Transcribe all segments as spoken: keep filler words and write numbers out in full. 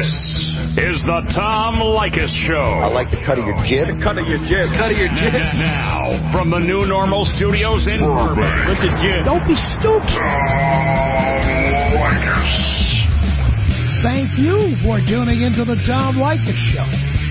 This is the Tom Leykis Show. I like the cut of your jib. The cut of your jib. Cut of your jib. Now, from the new normal studios in Burbank. Look at jib. Don't be stupid. Tom Leykis. Thank you for tuning into the Tom Leykis Show.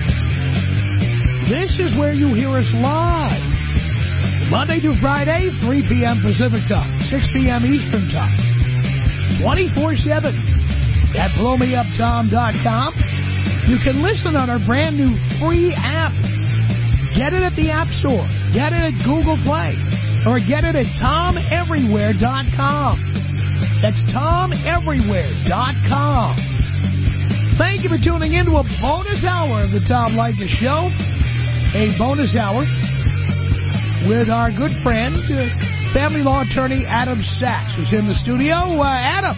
This is where you hear us live. Monday through Friday, three p.m. Pacific Time, six p.m. Eastern Time. twenty-four seven at blow me up tom dot com. You can listen on our brand new free app. Get it at the App Store. Get it at Google Play. Or get it at tom everywhere dot com. That's tom everywhere dot com. Thank you for tuning in to a bonus hour of the Tom Leykis Show. A bonus hour with our good friend, uh, family law attorney Adam Sachs, who's in the studio. Uh, Adam.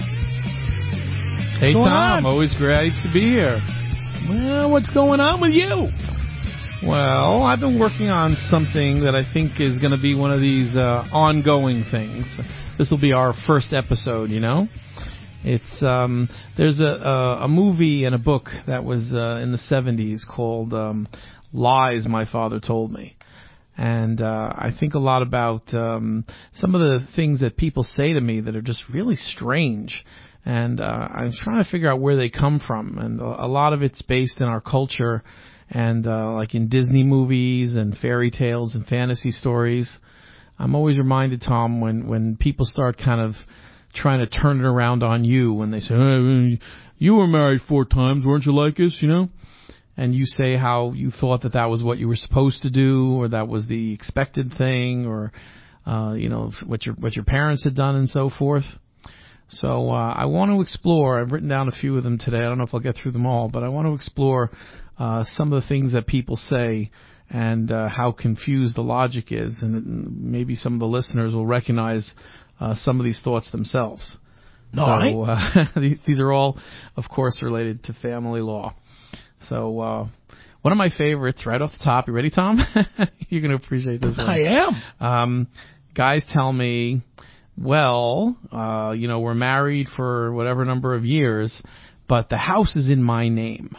Hey, Tom. On? Always great to be here. Well, what's going on with you? Well, I've been working on something that I think is going to be one of these uh, ongoing things. This will be our first episode, you know? It's um, there's a, a, a movie and a book that was uh, in the seventies called um, Lies My Father Told Me. And uh, I think a lot about um, some of the things that people say to me that are just really strange. And uh, I'm trying to figure out where they come from. And a lot of it's based in our culture and uh, like in Disney movies and fairy tales and fantasy stories. I'm always reminded, Tom, when, when people start kind of trying to turn it around on you when they say, hey, you were married four times, weren't you, Leykis, you know? And you say how you thought that that was what you were supposed to do, or that was the expected thing, or, uh, you know, what your, what your parents had done and so forth. So, uh, I want to explore, I've written down a few of them today, I don't know if I'll get through them all, but I want to explore, uh, some of the things that people say and, uh, how confused the logic is, and maybe some of the listeners will recognize, uh, some of these thoughts themselves. All so, right. uh, these are all, of course, related to family law. So, uh, one of my favorites right off the top, you ready, Tom? You're going to appreciate this one. I am. Um, guys tell me, well, uh, you know, we're married for whatever number of years, but the house is in my name.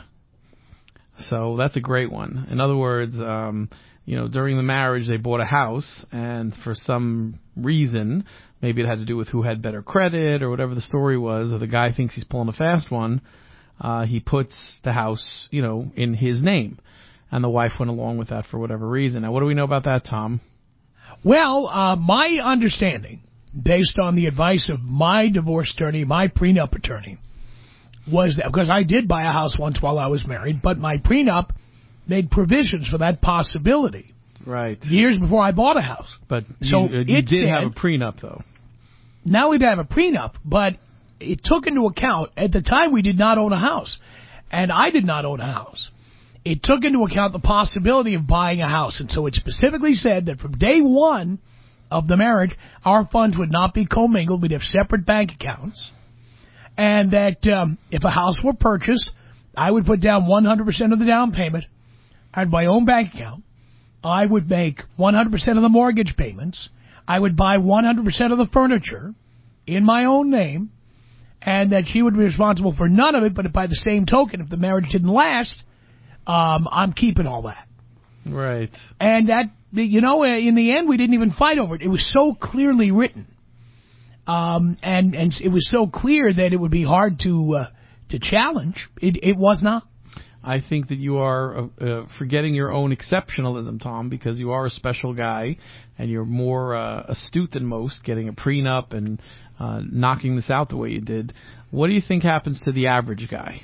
So that's a great one. In other words, um, you know, during the marriage, they bought a house, and for some reason, maybe it had to do with who had better credit or whatever the story was, or the guy thinks he's pulling a fast one, uh, he puts the house, you know, in his name. And the wife went along with that for whatever reason. Now, what do we know about that, Tom? Well, uh, my understanding, based on the advice of my divorce attorney, my prenup attorney, was that, because I did buy a house once while I was married, but my prenup made provisions for that possibility. Right. Years before I bought a house. But you, so uh, you did said, have a prenup, though. Not only did I have a prenup, but it took into account, at the time we did not own a house, and I did not own a house. It took into account the possibility of buying a house, and so it specifically said that from day one of the marriage, our funds would not be commingled. We'd have separate bank accounts, and that um, if a house were purchased, I would put down one hundred percent of the down payment. I had my own bank account. I would make one hundred percent of the mortgage payments. I would buy one hundred percent of the furniture in my own name, and that she would be responsible for none of it, but by the same token, if the marriage didn't last, um, I'm keeping all that. Right. And that, you know, in the end, we didn't even fight over it. It was so clearly written. Um, and, and it was so clear that it would be hard to, uh, to challenge. It, it was not. I think that you are uh, uh, forgetting your own exceptionalism, Tom, because you are a special guy and you're more uh, astute than most, getting a prenup and uh, knocking this out the way you did. What do you think happens to the average guy?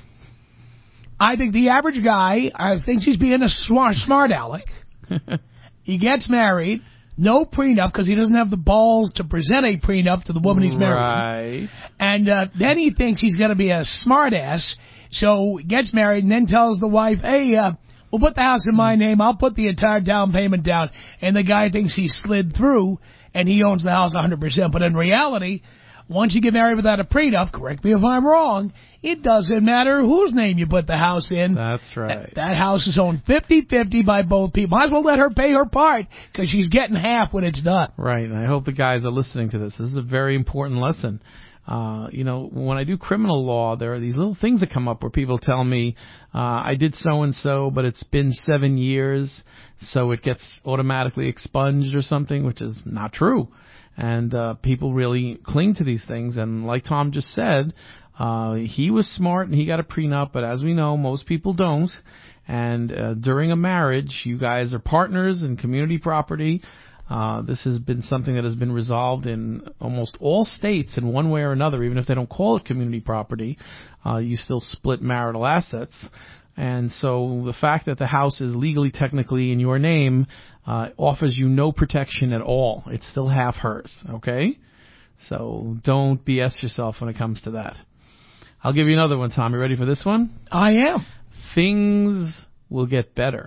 I think the average guy uh, thinks he's being a smart, smart aleck. He gets married, no prenup, because he doesn't have the balls to present a prenup to the woman he's married. Right. And uh, then he thinks he's going to be a smart ass. So gets married and then tells the wife, hey, uh, we'll put the house in my name. I'll put the entire down payment down. And the guy thinks he slid through and he owns the house one hundred percent. But in reality, once you get married without a prenup, correct me if I'm wrong, it doesn't matter whose name you put the house in. That's right. That, that house is owned fifty-fifty by both people. Might as well let her pay her part because she's getting half when it's done. Right. And I hope the guys are listening to this. This is a very important lesson. Uh, you know, when I do criminal law, there are these little things that come up where people tell me, uh, I did so and so, but it's been seven years, so it gets automatically expunged or something, which is not true. And, uh, people really cling to these things. And like Tom just said, uh, he was smart and he got a prenup, but as we know, most people don't. And, uh, during a marriage, you guys are partners in community property. Uh, this has been something that has been resolved in almost all states in one way or another. Even if they don't call it community property, uh, you still split marital assets. And so the fact that the house is legally, technically in your name, uh, offers you no protection at all. It's still half hers, okay? So don't B S yourself when it comes to that. I'll give you another one, Tom. You ready for this one? I am. Things will get better.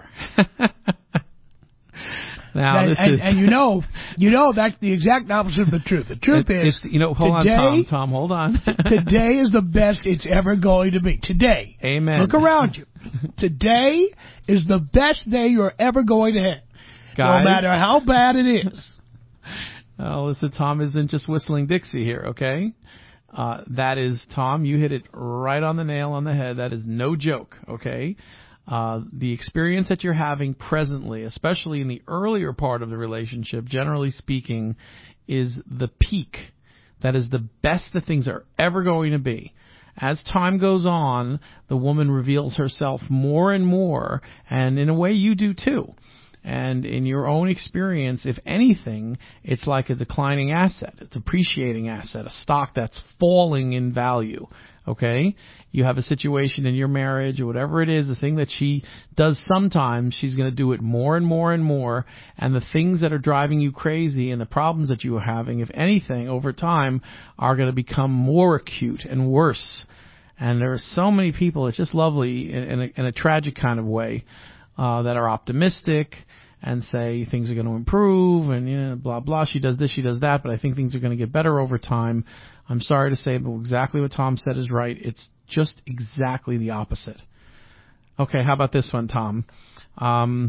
Now, and, this and, is and you know, you know that's the exact opposite of the truth. The truth it, is, you know, hold today, on, Tom. Tom, hold on. Today is the best it's ever going to be. Today. Amen. Look around you. Today is the best day you're ever going to have. Guys, no matter how bad it is. Oh, listen, Tom isn't just whistling Dixie here, okay? Uh, that is, Tom, you hit it right on the nail on the head. That is no joke, okay? Uh, the experience that you're having presently, especially in the earlier part of the relationship, generally speaking, is the peak. That is the best that things are ever going to be. As time goes on, the woman reveals herself more and more, and in a way you do too. And in your own experience, if anything, it's like a declining asset. It's an appreciating asset, a stock that's falling in value. Okay? You have a situation in your marriage or whatever it is, the thing that she does sometimes, she's going to do it more and more and more. And the things that are driving you crazy and the problems that you are having, if anything, over time, are going to become more acute and worse. And there are so many people, it's just lovely in a, in a tragic kind of way, uh, that are optimistic and say things are going to improve and, you know, blah, blah. She does this, she does that, but I think things are going to get better over time. I'm sorry to say, but exactly what Tom said is right. It's just exactly the opposite. Okay, how about this one, Tom? Um,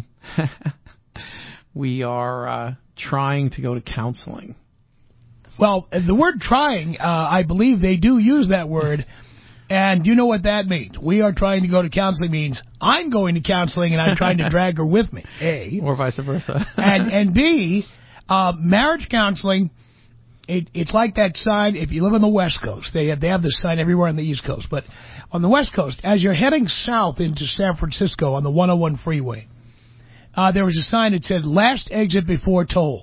we are uh, trying to go to counseling. Well, the word trying, uh, I believe they do use that word. And you know what that means. We are trying to go to counseling means I'm going to counseling and I'm trying to drag her with me, A. Or vice versa. and, and B, uh, marriage counseling, it, it's like that sign, if you live on the West Coast, they have, they have this sign everywhere on the East Coast, but on the West Coast, as you're heading south into San Francisco on the one oh one freeway, uh, there was a sign that said, last exit before toll.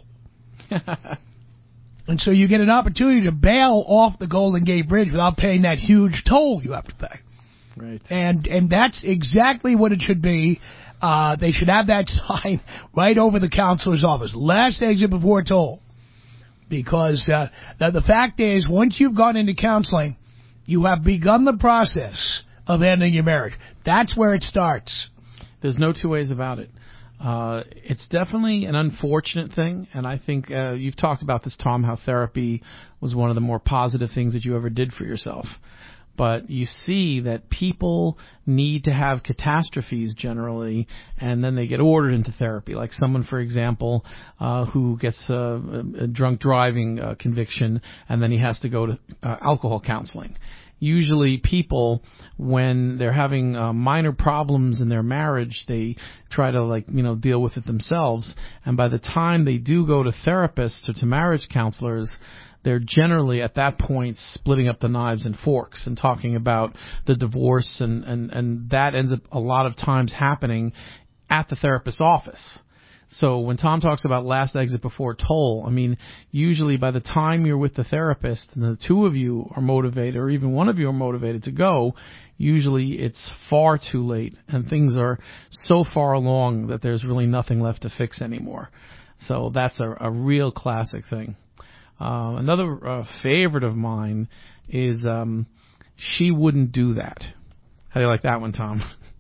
And so you get an opportunity to bail off the Golden Gate Bridge without paying that huge toll you have to pay. Right. And and that's exactly what it should be. Uh, they should have that sign right over the counselor's office. Last exit before toll. Because uh, the, the fact is, once you've gone into counseling, you have begun the process of ending your marriage. That's where it starts. There's no two ways about it. Uh, it's definitely an unfortunate thing, and I think uh, you've talked about this, Tom, how therapy was one of the more positive things that you ever did for yourself. But you see that people need to have catastrophes generally, and then they get ordered into therapy. Like someone, for example, uh, who gets a, a drunk driving uh, conviction, and then he has to go to uh, alcohol counseling. Usually people, when they're having uh, minor problems in their marriage, they try to, like, you know, deal with it themselves. And by the time they do go to therapists or to marriage counselors, they're generally at that point splitting up the knives and forks and talking about the divorce, and, and, and that ends up a lot of times happening at the therapist's office. So when Tom talks about last exit before toll, I mean, usually by the time you're with the therapist and the two of you are motivated, or even one of you are motivated to go, usually it's far too late and things are so far along that there's really nothing left to fix anymore. So that's a, a real classic thing. Uh, another uh, favorite of mine is um, she wouldn't do that. How do you like that one, Tom?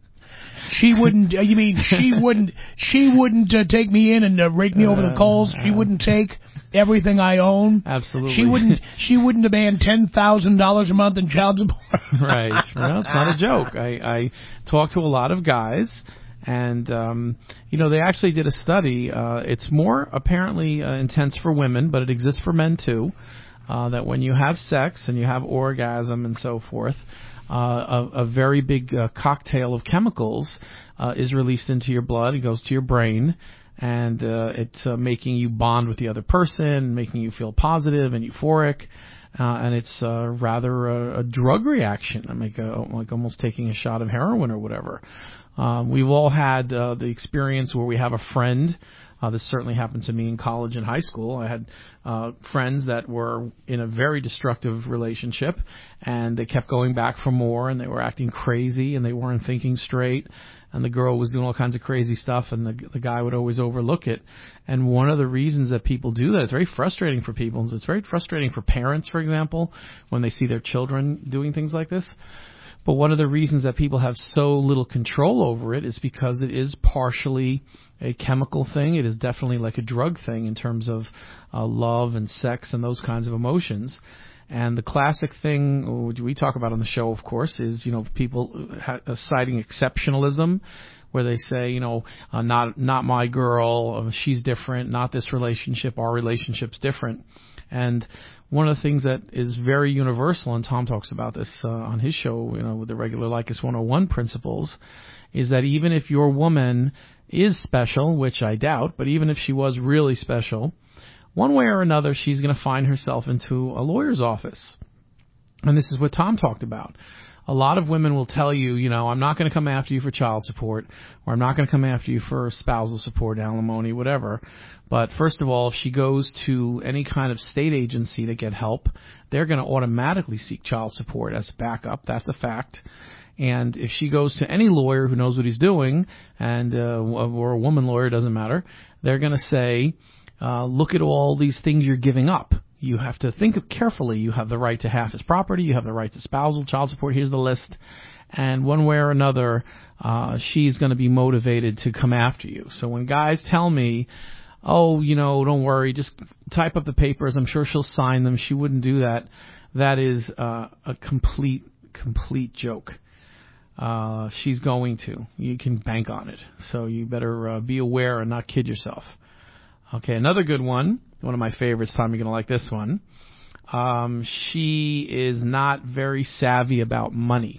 She wouldn't. Uh, you mean she wouldn't? She wouldn't uh, take me in and uh, rake me over the coals. She wouldn't take everything I own. Absolutely. She wouldn't. She wouldn't demand ten thousand dollars a month in child support. Right. Well, it's not a joke. I, I talk to a lot of guys, and um, you know, they actually did a study. Uh, it's more apparently uh, intense for women, but it exists for men too. uh, that when you have sex and you have orgasm and so forth, uh, a, a very big uh, cocktail of chemicals uh, is released into your blood. It goes to your brain, and uh, it's uh, making you bond with the other person, making you feel positive and euphoric. Uh, and it's uh, rather a, a drug reaction, like, a, like almost taking a shot of heroin or whatever. Uh, we've all had uh, the experience where we have a friend. Uh, this certainly happened to me in college and high school. I had uh, friends that were in a very destructive relationship, and they kept going back for more, and they were acting crazy, and they weren't thinking straight. And the girl was doing all kinds of crazy stuff, and the, the guy would always overlook it. And one of the reasons that people do that, it's very frustrating for people. It's very frustrating for parents, for example, when they see their children doing things like this. But one of the reasons that people have so little control over it is because it is partially a chemical thing. It is definitely like a drug thing in terms of uh, love and sex and those kinds of emotions. And the classic thing, which we talk about on the show, of course, is, you know, people ha- citing exceptionalism, where they say, you know, uh, not not my girl, uh, she's different, not this relationship, our relationship's different. And one of the things that is very universal, and Tom talks about this uh, on his show, you know, with the regular Lycus one oh one principles, is that even if your woman is special, which I doubt, but even if she was really special, one way or another, she's going to find herself into a lawyer's office. And this is what Tom talked about. A lot of women will tell you, you know, I'm not going to come after you for child support, or I'm not going to come after you for spousal support, alimony, whatever. But first of all, if she goes to any kind of state agency to get help, they're going to automatically seek child support as backup. That's a fact. And if she goes to any lawyer who knows what he's doing, and uh, or a woman lawyer, doesn't matter, they're going to say, uh, look at all these things you're giving up. You have to think carefully. You have the right to half his property. You have the right to spousal, child support. Here's the list. And one way or another, uh, she's going to be motivated to come after you. So when guys tell me, oh, you know, don't worry, just type up the papers, I'm sure she'll sign them, she wouldn't do that, that is uh, a complete, complete joke. Uh, she's going to. You can bank on it. So you better uh, be aware and not kid yourself. Okay, another good one. One of my favorites, Tom, you're going to like this one. Um, she is not very savvy about money.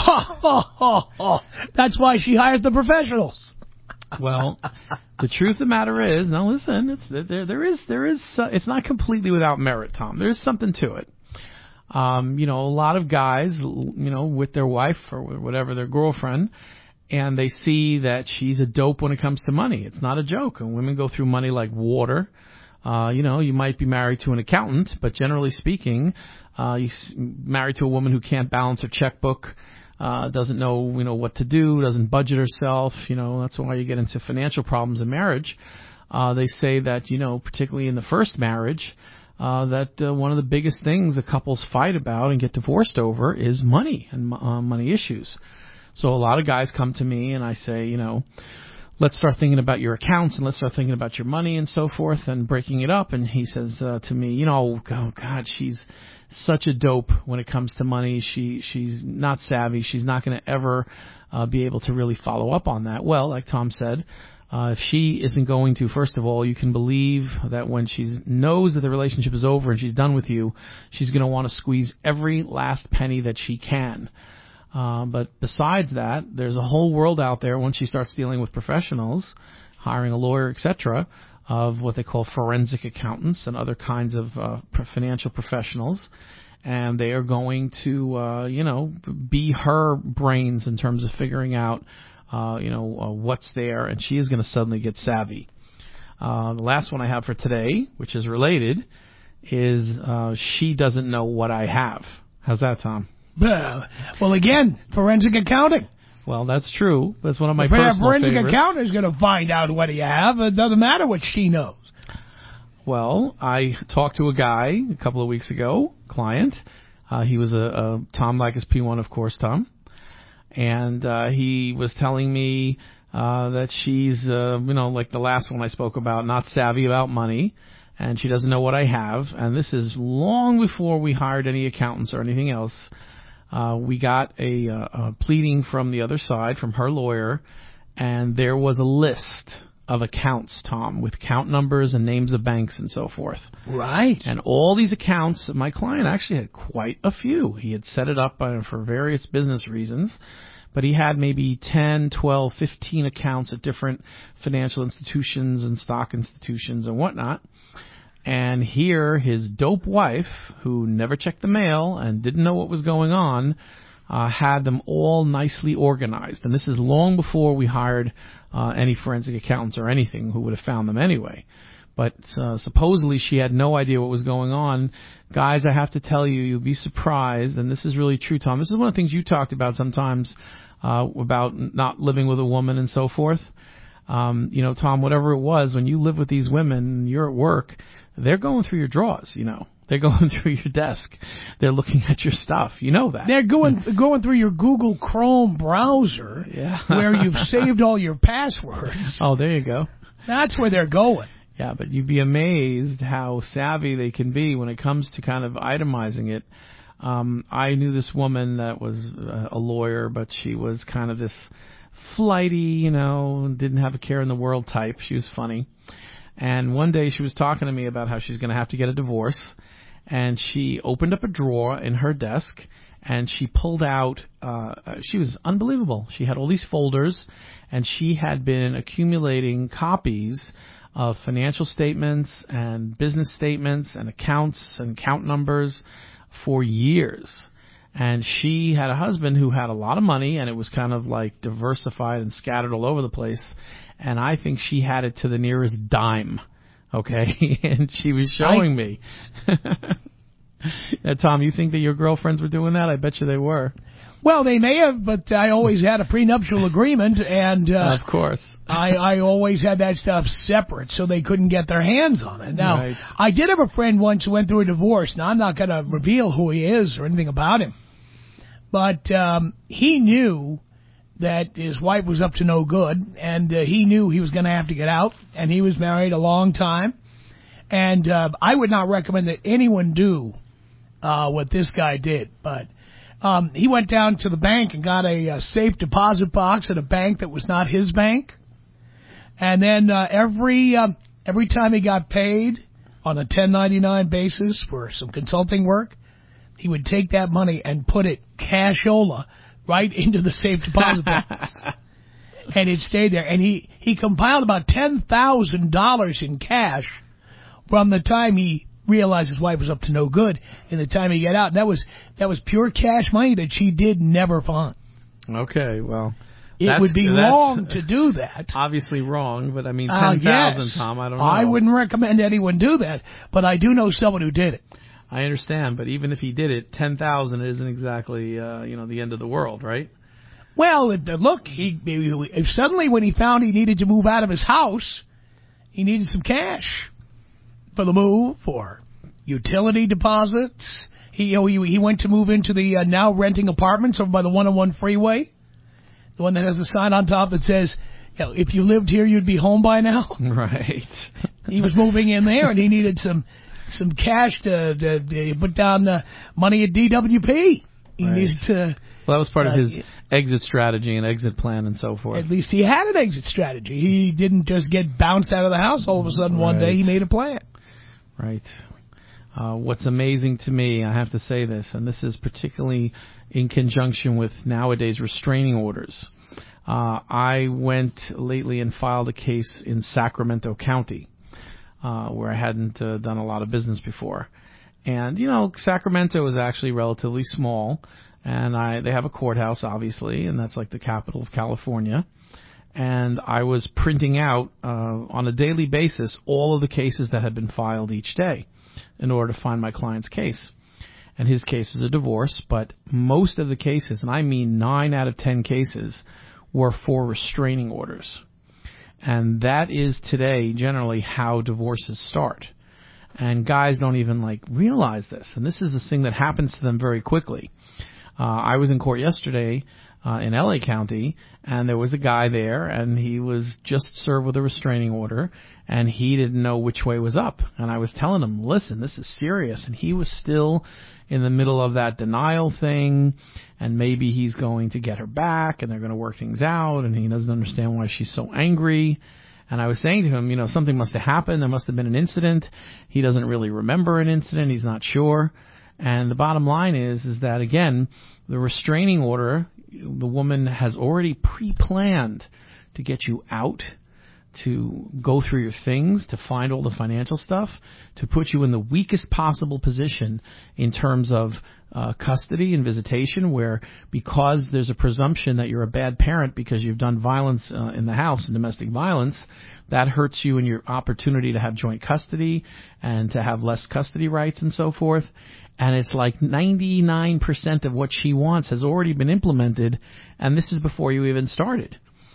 That's why she hires the professionals. Well, the truth of the matter is, now listen, it's, there, there is, there is, uh, it's not completely without merit, Tom. There's something to it. Um, you know, a lot of guys, you know, with their wife or whatever, their girlfriend, and they see that she's a dope when it comes to money. It's not a joke. And women go through money like water. Uh, you know, you might be married to an accountant, but generally speaking, uh, you're married to a woman who can't balance her checkbook, uh, doesn't know, you know, what to do, doesn't budget herself. You know, that's why you get into financial problems in marriage. Uh, they say that, you know, particularly in the first marriage, uh, that uh, one of the biggest things that couples fight about and get divorced over is money and uh, money issues. So a lot of guys come to me and I say, you know, let's start thinking about your accounts and let's start thinking about your money and so forth and breaking it up. And he says uh, to me, you know, oh God, she's such a dope when it comes to money. She she's not savvy. She's not going to ever uh, be able to really follow up on that. Well, like Tom said, uh, if she isn't going to, first of all, you can believe that when she knows that the relationship is over and she's done with you, she's going to want to squeeze every last penny that she can. Uh, but besides that, there's a whole world out there once she starts dealing with professionals, hiring a lawyer, et cetera, of what they call forensic accountants and other kinds of uh, financial professionals. And they are going to, uh, you know, be her brains in terms of figuring out, uh, you know, uh, what's there. And she is going to suddenly get savvy. Uh, the last one I have for today, which is related, is uh, she doesn't know what I have. How's that, Tom? Uh, well, again, forensic accounting. Well, that's true. That's one of my if personal a forensic favorites. accountant is going to find out what you have. It doesn't matter what she knows. Well, I talked to a guy a couple of weeks ago, client. Uh, he was a, a Tom Likas P one, of course, Tom. And uh, he was telling me uh, that she's, uh, you know, like the last one I spoke about, not savvy about money. And she doesn't know what I have. And this is long before we hired any accountants or anything else. Uh, we got a, uh, a pleading from the other side, from her lawyer, and there was a list of accounts, Tom, with account numbers and names of banks and so forth. Right. And all these accounts, my client actually had quite a few. He had set it up uh, for various business reasons, but he had maybe ten, twelve, fifteen accounts at different financial institutions and stock institutions and whatnot. And here, his dope wife, who never checked the mail and didn't know what was going on, uh, had them all nicely organized. And this is long before we hired uh, any forensic accountants or anything who would have found them anyway. But uh, supposedly she had no idea what was going on. Guys, I have to tell you, you'll be surprised, and this is really true, Tom. This is one of the things you talked about sometimes uh, about not living with a woman and so forth. Um, you know, Tom, whatever it was, when you live with these women and you're at work, they're going through your drawers, you know. They're going through your desk. They're looking at your stuff. You know that. They're going going through your Google Chrome browser yeah. where you've saved all your passwords. Oh, there you go. That's where they're going. Yeah, but you'd be amazed how savvy they can be when it comes to kind of itemizing it. Um, I knew this woman that was a lawyer, but she was kind of this flighty, you know, didn't have a care in the world type. She was funny. And one day she was talking to me about how she's going to have to get a divorce. And she opened up a drawer in her desk and she pulled out, uh, she was unbelievable. She had all these folders and she had been accumulating copies of financial statements and business statements and accounts and account numbers for years. And she had a husband who had a lot of money, and it was kind of like diversified and scattered all over the place. And I think she had it to the nearest dime, okay? And she was showing I... me. Now, Tom, you think that your girlfriends were doing that? I bet you they were. Well, they may have, but I always had a prenuptial agreement, and uh, of course, I, I always had that stuff separate, so they couldn't get their hands on it. Now, right. I did have a friend once who went through a divorce. Now, I'm not going to reveal who he is or anything about him, but um, he knew that his wife was up to no good, and uh, he knew he was going to have to get out, and he was married a long time, and uh, I would not recommend that anyone do uh, what this guy did, but. Um, he went down to the bank and got a, a safe deposit box at a bank that was not his bank. And then uh, every uh, every time he got paid on a ten ninety-nine basis for some consulting work, he would take that money and put it cashola right into the safe deposit box. And it stayed there. And he, he compiled about ten thousand dollars in cash from the time he realized his wife was up to no good and the time he got out. And that was that was pure cash money that she did never find. Okay, well, it would be wrong to do that. Obviously wrong, but I mean, uh, ten thousand, yes. Tom, I don't know. I wouldn't recommend anyone do that, but I do know someone who did it. I understand, but even if he did it, ten thousand isn't exactly uh, you know the end of the world, right? Well, look, he if suddenly when he found he needed to move out of his house, he needed some cash for the move, for utility deposits. He you know, he, he went to move into the uh, now renting apartments over by the one oh one freeway, the one that has the sign on top that says, you know, if you lived here, you'd be home by now. Right. He was moving in there, and he needed some some cash to, to, to put down uh, money at D W P. He right. needed to. Well, that was part uh, of his exit strategy and exit plan and so forth. At least he had an exit strategy. He didn't just get bounced out of the house all of a sudden. One right. day he made a plan. Right. Uh, what's amazing to me, I have to say this, and this is particularly in conjunction with nowadays restraining orders. Uh, I went lately and filed a case in Sacramento County, uh, where I hadn't uh, done a lot of business before. And, you know, Sacramento is actually relatively small, and I they have a courthouse, obviously, and that's like the capital of California. And I was printing out uh, on a daily basis all of the cases that had been filed each day in order to find my client's case. And his case was a divorce, but most of the cases, and I mean nine out of ten cases, were for restraining orders. And that is today generally how divorces start. And guys don't even like realize this. And this is the thing that happens to them very quickly. Uh, I was in court yesterday uh, in L A County, and there was a guy there, and he was just served with a restraining order, and he didn't know which way was up. And I was telling him, listen, this is serious. And he was still in the middle of that denial thing, and maybe he's going to get her back, and they're going to work things out, and he doesn't understand why she's so angry. And I was saying to him, you know, something must have happened. There must have been an incident. He doesn't really remember an incident. He's not sure. And the bottom line is, is that, again, the restraining order, the woman has already pre-planned to get you out, to go through your things, to find all the financial stuff, to put you in the weakest possible position in terms of uh, custody and visitation, where because there's a presumption that you're a bad parent because you've done violence uh, in the house and domestic violence, that hurts you in your opportunity to have joint custody and to have less custody rights and so forth. And it's like ninety-nine percent of what she wants has already been implemented, and this is before you even started.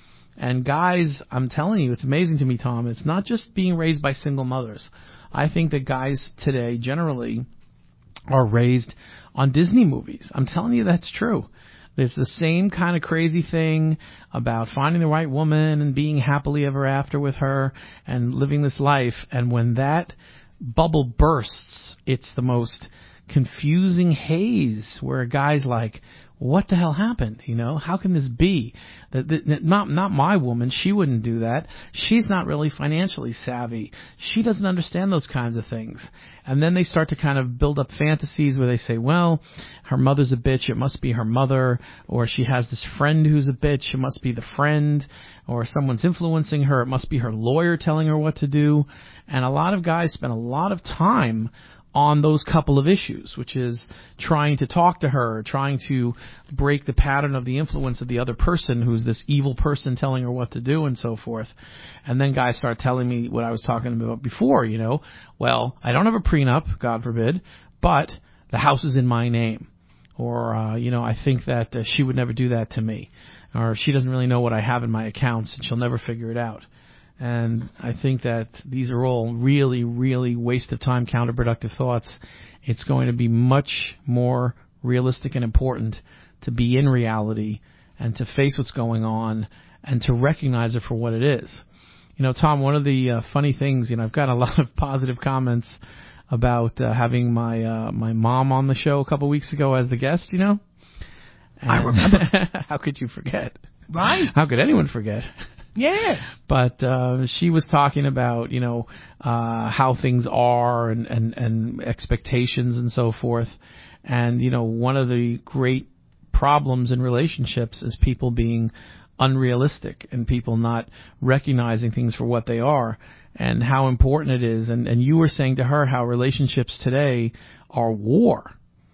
And guys, I'm telling you, it's amazing to me, Tom. It's not just being raised by single mothers. I think that guys today generally are raised on Disney movies. I'm telling you that's true. It's the same kind of crazy thing about finding the right woman and being happily ever after with her and living this life. And when that bubble bursts, it's the most confusing haze where a guy's like, what the hell happened? You know, how can this be? That, that, that not not my woman. She wouldn't do that. She's not really financially savvy. She doesn't understand those kinds of things. And then they start to kind of build up fantasies where they say, well, her mother's a bitch. It must be her mother. Or she has this friend who's a bitch. It must be the friend. Or someone's influencing her. It must be her lawyer telling her what to do. And a lot of guys spend a lot of time on those couple of issues, which is trying to talk to her, trying to break the pattern of the influence of the other person who's this evil person telling her what to do and so forth. And then guys start telling me what I was talking about before, you know, well, I don't have a prenup, God forbid, but the house is in my name. Or, uh, you know, I think that uh, she would never do that to me. Or she doesn't really know what I have in my accounts and she'll never figure it out. And I think that these are all really, really waste of time, counterproductive thoughts. It's going to be much more realistic and important to be in reality and to face what's going on and to recognize it for what it is. You know, Tom, one of the uh, funny things, you know, I've got a lot of positive comments about uh, having my uh, my mom on the show a couple weeks ago as the guest, you know. And I remember. How could you forget? Right. How could anyone forget? Yes. But uh, she was talking about, you know, uh, how things are and, and, and expectations and so forth. And, you know, one of the great problems in relationships is people being unrealistic and people not recognizing things for what they are and how important it is. And, and you were saying to her how relationships today are war.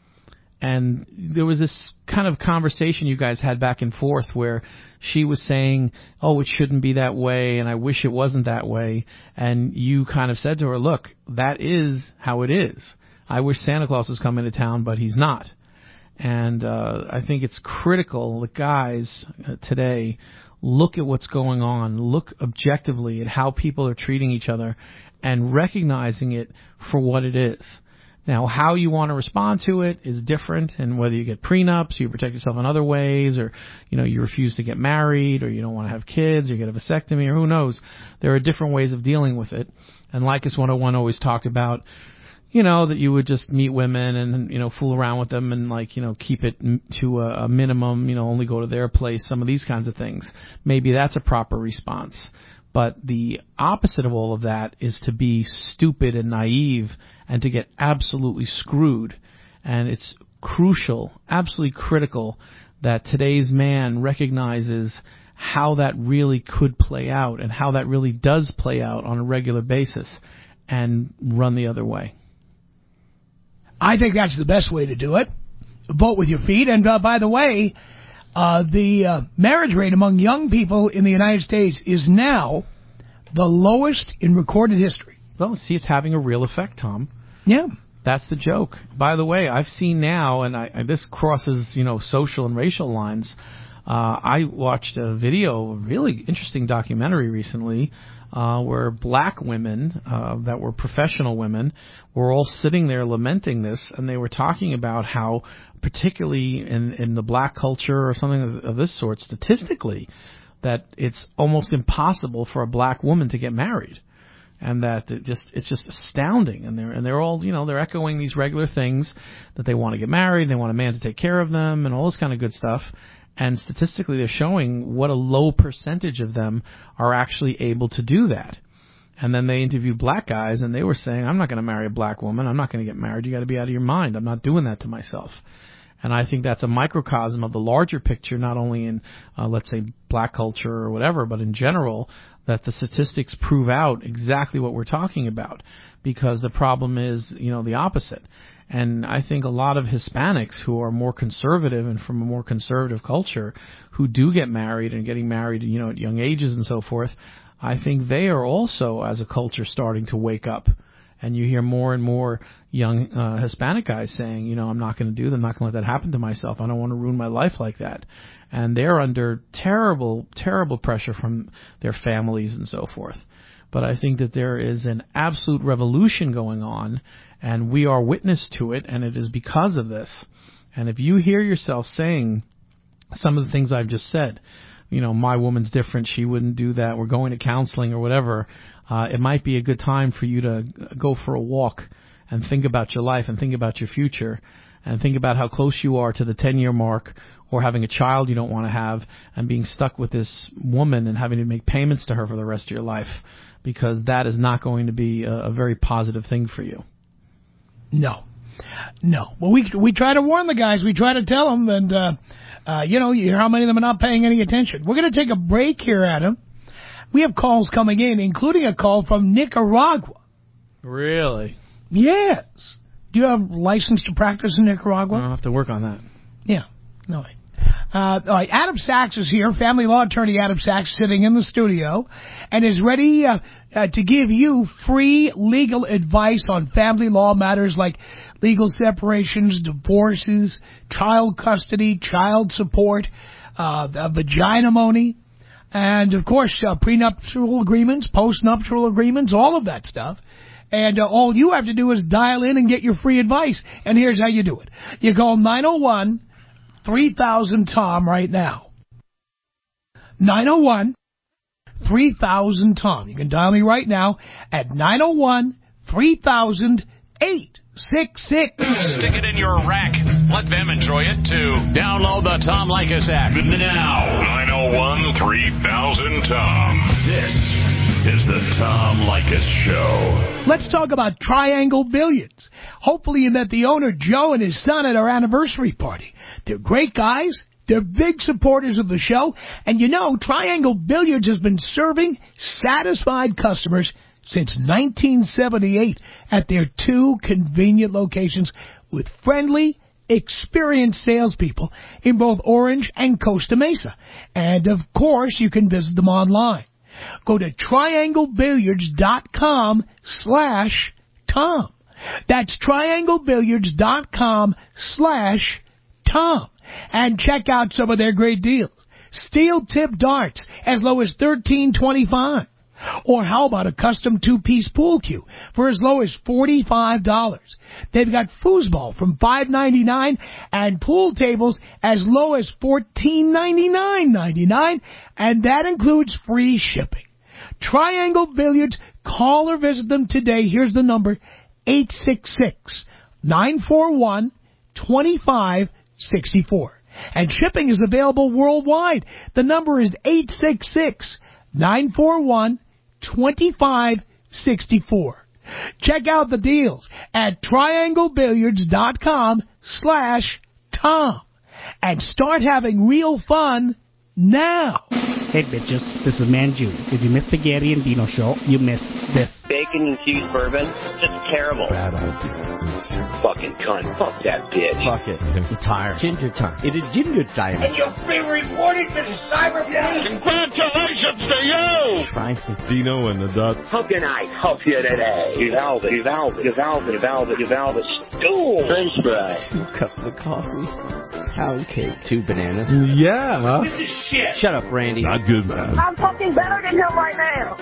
And there was this kind of conversation you guys had back and forth where she was saying, oh, it shouldn't be that way, and I wish it wasn't that way. And you kind of said to her, look, that is how it is. I wish Santa Claus was coming to town, but he's not. And uh, I think it's critical that guys uh, today look at what's going on, look objectively at how people are treating each other, and recognizing it for what it is. Now, how you want to respond to it is different, and whether you get prenups, you protect yourself in other ways, or, you know, you refuse to get married, or you don't want to have kids, or you get a vasectomy, or who knows. There are different ways of dealing with it. And Leykis one oh one always talked about, you know, that you would just meet women and, you know, fool around with them and, like, you know, keep it to a, a minimum, you know, only go to their place, some of these kinds of things. Maybe that's a proper response. But the opposite of all of that is to be stupid and naive and to get absolutely screwed. And it's crucial, absolutely critical, that today's man recognizes how that really could play out and how that really does play out on a regular basis and run the other way. I think that's the best way to do it. Vote with your feet. And uh, by the way, Uh, the uh, marriage rate among young people in the United States is now the lowest in recorded history. Well, see, it's having a real effect, Tom. Yeah. That's the joke. By the way, I've seen now, and I, I, this crosses, you know, social and racial lines. Uh, I watched a video, a really interesting documentary recently, uh, where black women, uh, that were professional women, were all sitting there lamenting this, and they were talking about how, particularly in, in the black culture or something of, of this sort, statistically, that it's almost impossible for a black woman to get married. And that it just it's just astounding, and they're and they're all, you know, they're echoing these regular things that they want to get married, they want a man to take care of them, and all this kind of good stuff. And statistically, they're showing what a low percentage of them are actually able to do that. And then they interviewed black guys, and they were saying, I'm not going to marry a black woman. I'm not going to get married. You got to be out of your mind. I'm not doing that to myself. And I think that's a microcosm of the larger picture, not only in, uh, let's say, black culture or whatever, but in general, that the statistics prove out exactly what we're talking about. Because the problem is, you know, the opposite. And I think a lot of Hispanics who are more conservative and from a more conservative culture who do get married and getting married, you know, at young ages and so forth, I think they are also, as a culture, starting to wake up. And you hear more and more young uh, Hispanic guys saying, you know, I'm not going to do that. I'm not going to let that happen to myself. I don't want to ruin my life like that. And they're under terrible, terrible pressure from their families and so forth. But I think that there is an absolute revolution going on, and we are witness to it, and it is because of this. And if you hear yourself saying some of the things I've just said, you know, my woman's different, she wouldn't do that, we're going to counseling or whatever, uh, it might be a good time for you to go for a walk and think about your life and think about your future and think about how close you are to the ten-year mark or having a child you don't want to have and being stuck with this woman and having to make payments to her for the rest of your life, because that is not going to be a, a very positive thing for you. No. No. Well, we we try to warn the guys. We try to tell them, and, uh, uh, you know, you hear how many of them are not paying any attention. We're going to take a break here, Adam. We have calls coming in, including a call from Nicaragua. Really? Yes. Do you have license to practice in Nicaragua? I'll have to work on that. Yeah. No way. Uh, all right, Adam Sachs is here, family law attorney Adam Sachs, sitting in the studio, and is ready uh, uh, to give you free legal advice on family law matters like legal separations, divorces, child custody, child support, uh, vaginamony, and, of course, uh, prenuptial agreements, postnuptial agreements, all of that stuff. And uh, all you have to do is dial in and get your free advice. And here's how you do it. You call nine oh one, three thousand, T O M right now. nine oh one, three thousand, T O M. You can dial me right now at nine oh one, three thousand, eight six six. Stick it in your rack. Let them enjoy it, too. Download the Tom Leykis app now. nine oh one, three thousand, T O M. This is the Tom Leykis Show. Let's talk about Triangle Billiards. Hopefully you met the owner, Joe, and his son at our anniversary party. They're great guys. They're big supporters of the show. And you know, Triangle Billiards has been serving satisfied customers since nineteen seventy-eight at their two convenient locations with friendly, experienced salespeople in both Orange and Costa Mesa. And, of course, you can visit them online. Go to trianglebilliards.com slash Tom. That's trianglebilliards.com slash Tom. And check out some of their great deals. Steel tip darts as low as thirteen twenty-five. Or how about a custom two-piece pool cue for as low as forty-five dollars? They've got foosball from five ninety-nine and pool tables as low as fourteen ninety-nine ninety-nine, and that includes free shipping. Triangle Billiards. Call or visit them today. Here's the number, eight six six, nine four one, two five six four. And shipping is available worldwide. The number is eight six six, nine four one, two five six four. Check out the deals at trianglebilliards.com slash Tom and start having real fun now. Hey bitches, this is Manju. If you missed the Gary and Dino show, you missed this. Bacon-infused bourbon? Just terrible. Bad idea. Fucking cunt. Fuck that bitch. Fuck it. I'm tired. Ginger time. It is ginger time. And you'll be reported to the cyber police. Congratulations to you! Trying to Dino and the Dutch. How can I help you today? Evolve it, evolve it, evolve it, evolve it, evolve it. Stool. French fry. Two cups of coffee. Pound cake. Two bananas. Yeah, huh? This is shit. Shut up, Randy. Not good, man. I'm fucking better than him right now.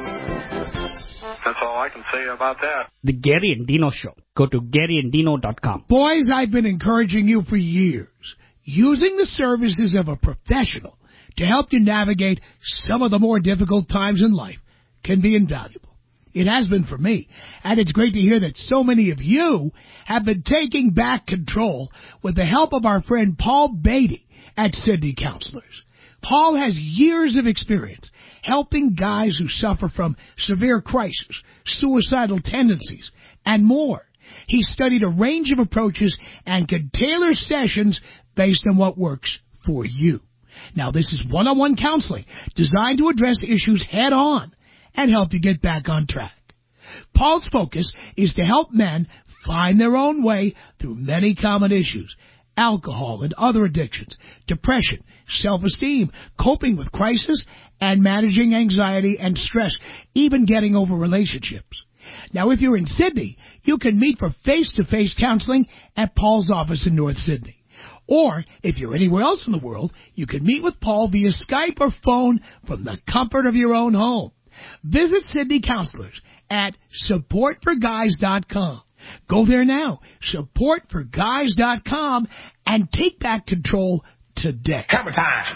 That's all I can say about that. The Gary and Dino show. Go to gary and dino dot com. Boys, I've been encouraging you for years. Using the services of a professional to help you navigate some of the more difficult times in life can be invaluable. It has been for me, and it's great to hear that so many of you have been taking back control with the help of our friend Paul Beatty at Sydney Counselors. Paul has years of experience helping guys who suffer from severe crisis, suicidal tendencies, and more. He studied a range of approaches and could tailor sessions based on what works for you. Now, this is one-on-one counseling designed to address issues head-on and help you get back on track. Paul's focus is to help men find their own way through many common issues: alcohol and other addictions, depression, self-esteem, coping with crisis, and managing anxiety and stress, even getting over relationships. Now, if you're in Sydney, you can meet for face-to-face counseling at Paul's office in North Sydney. Or, if you're anywhere else in the world, you can meet with Paul via Skype or phone from the comfort of your own home. Visit Sydney Counselors at support for guys dot com. Go there now, support for guys dot com, and take back control today. Hammer time.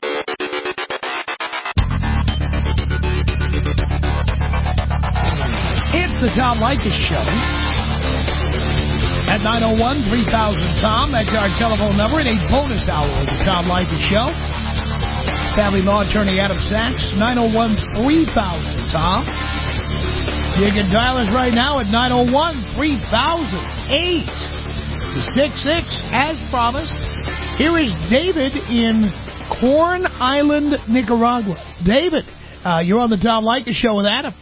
It's the Tom Leykis Show. At nine oh one, three thousand, Tom, that's our telephone number. In a bonus hour of the Tom Leykis Show. Family law attorney Adam Sachs, nine oh one, three thousand, Tom. You can dial us right now at nine oh one, three thousand, eight six six, as promised. Here is David in Corn Island, Nicaragua. David, uh, you're on the Tom Leykis Show with Adam.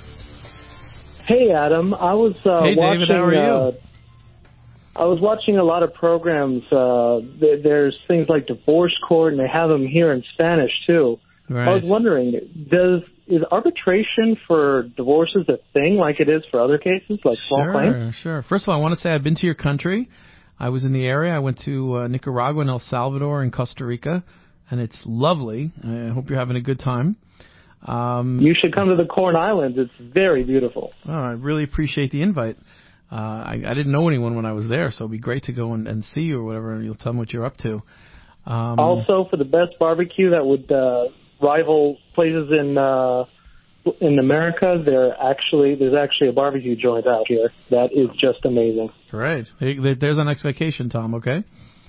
Hey, Adam. I was uh, hey, watching. David, how are you? Uh, I was watching a lot of programs. Uh, there, there's things like Divorce Court, and they have them here in Spanish too. Right. I was wondering, does is arbitration for divorces a thing like it is for other cases, like small sure, claims? Sure. First of all, I want to say I've been to your country. I was in the area. I went to uh, Nicaragua and El Salvador and Costa Rica, and it's lovely. I hope you're having a good time. Um, you should come to the Corn Islands. It's very beautiful. Oh, I really appreciate the invite. Uh, I, I didn't know anyone when I was there, so it'd be great to go and, and see you or whatever, and you'll tell me what you're up to. Um, also, for the best barbecue that would uh, rival places in uh, in America, there actually there's actually a barbecue joint out here that is just amazing. Great. There's our next vacation, Tom. Okay.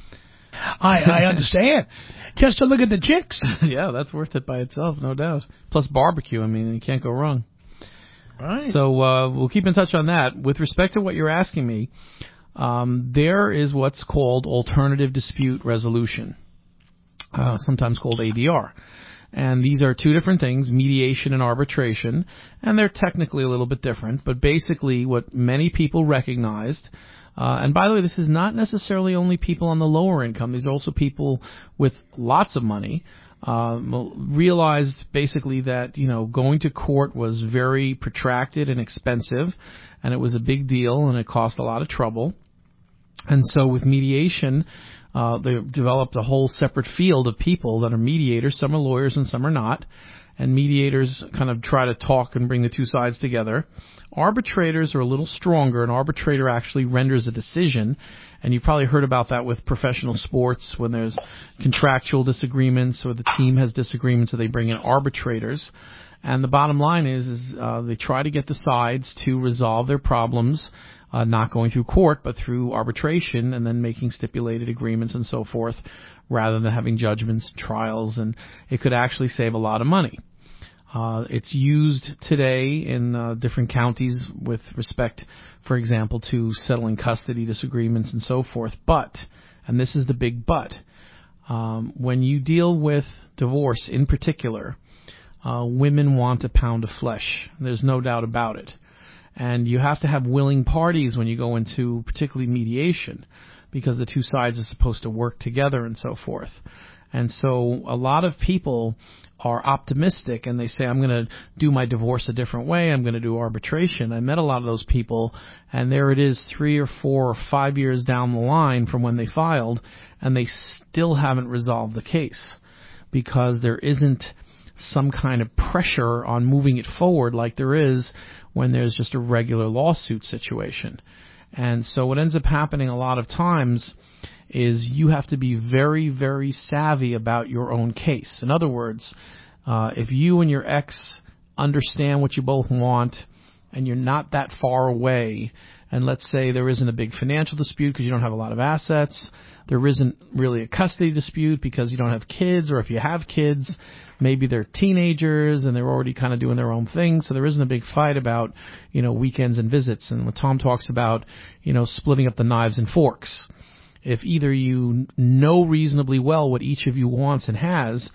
I, I understand. Just to look at the chicks. Yeah, that's worth it by itself, no doubt. Plus barbecue. I mean, you can't go wrong. Right. So uh, we'll keep in touch on that. With respect to what you're asking me, um, there is what's called alternative dispute resolution, uh, sometimes called A D R. And these are two different things, mediation and arbitration, and they're technically a little bit different. But basically what many people recognized, uh, and by the way, this is not necessarily only people on the lower income. These are also people with lots of money. Um, realized basically that, you know, going to court was very protracted and expensive, and it was a big deal, and it cost a lot of trouble. And so with mediation, uh, they developed a whole separate field of people that are mediators. Some are lawyers and some are not. And mediators kind of try to talk and bring the two sides together. Arbitrators are a little stronger. An arbitrator actually renders a decision, and you've probably heard about that with professional sports when there's contractual disagreements or the team has disagreements, so they bring in arbitrators. And the bottom line is, is uh, they try to get the sides to resolve their problems, uh, not going through court, but through arbitration and then making stipulated agreements and so forth, rather than having judgments, trials, and it could actually save a lot of money. Uh, it's used today in uh, different counties with respect, for example, to settling custody disagreements and so forth. But, and this is the big but, um, when you deal with divorce in particular, uh, women want a pound of flesh. There's no doubt about it. And you have to have willing parties when you go into particularly mediation, because the two sides are supposed to work together and so forth. And so a lot of people are optimistic and they say, I'm going to do my divorce a different way. I'm going to do arbitration. I met a lot of those people, and there it is three or four or five years down the line from when they filed, and they still haven't resolved the case because there isn't some kind of pressure on moving it forward like there is when there's just a regular lawsuit situation. And so what ends up happening a lot of times is you have to be very, very savvy about your own case. In other words, uh, if you and your ex understand what you both want and you're not that far away and let's say there isn't a big financial dispute because you don't have a lot of assets, there isn't really a custody dispute because you don't have kids, or if you have kids, maybe they're teenagers and they're already kind of doing their own thing, so there isn't a big fight about, you know, weekends and visits. And when Tom talks about, you know, splitting up the knives and forks, if either you know reasonably well what each of you wants and has,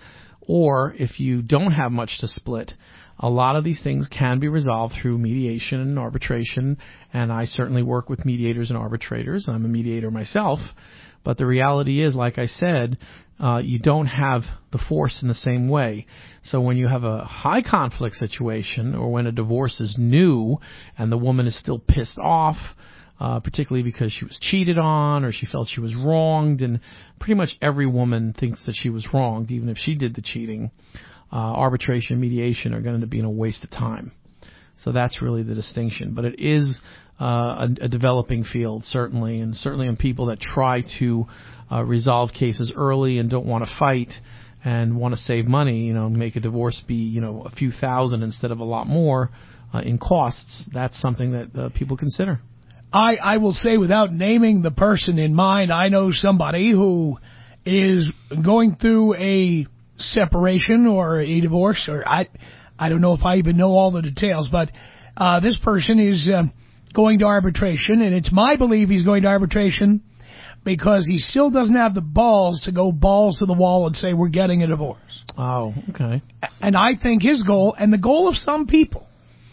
or if you don't have much to split, a lot of these things can be resolved through mediation and arbitration, and I certainly work with mediators and arbitrators. I'm a mediator myself, but the reality is, like I said, uh, you don't have the force in the same way. So when you have a high conflict situation, or when a divorce is new and the woman is still pissed off, uh, particularly because she was cheated on or she felt she was wronged, and pretty much every woman thinks that she was wronged, even if she did the cheating, uh, arbitration and mediation are going to be a waste of time. So that's really the distinction. But it is uh, a, a developing field, certainly, and certainly in people that try to uh, resolve cases early and don't want to fight and want to save money, you know, make a divorce be, you know, a few thousand instead of a lot more uh, in costs. That's something that uh, people consider. I, I will say, without naming the person in mind, I know somebody who is going through a separation or a divorce, or I I don't know if I even know all the details, but uh, this person is uh, going to arbitration, and it's my belief he's going to arbitration because he still doesn't have the balls to go balls to the wall and say, we're getting a divorce. Oh, okay. And I think his goal, and the goal of some people,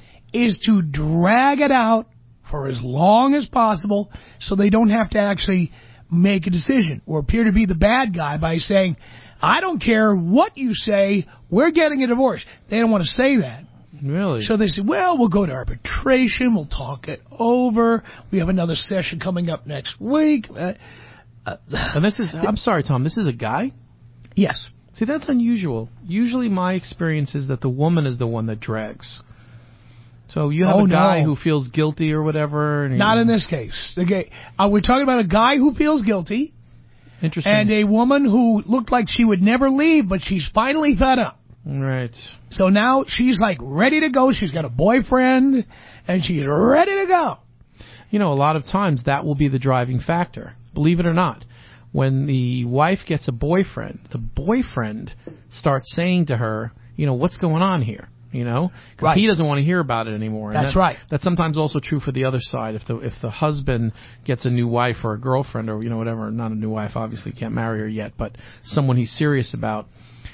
is to drag it out for as long as possible so they don't have to actually make a decision or appear to be the bad guy by saying, I don't care what you say, we're getting a divorce. They don't want to say that. Really? So they say, well, we'll go to arbitration, we'll talk it over, we have another session coming up next week. Uh, uh, and this is, I'm sorry, Tom, this is a guy? Yes. See, that's unusual. Usually my experience is that the woman is the one that drags. So you have oh, a guy no. who feels guilty or whatever. And he, Not in this case. The guy, uh, we're talking about a guy who feels guilty. Interesting. And a woman who looked like she would never leave, but she's finally fed up. Right. So now she's like ready to go. She's got a boyfriend, and she's ready to go. You know, a lot of times that will be the driving factor. Believe it or not. When the wife gets a boyfriend, the boyfriend starts saying to her, you know, what's going on here? You know, because right. he doesn't want to hear about it anymore. And That's that, right. That's sometimes also true for the other side. If the if the husband gets a new wife or a girlfriend or, you know, whatever, not a new wife, obviously can't marry her yet, but someone he's serious about,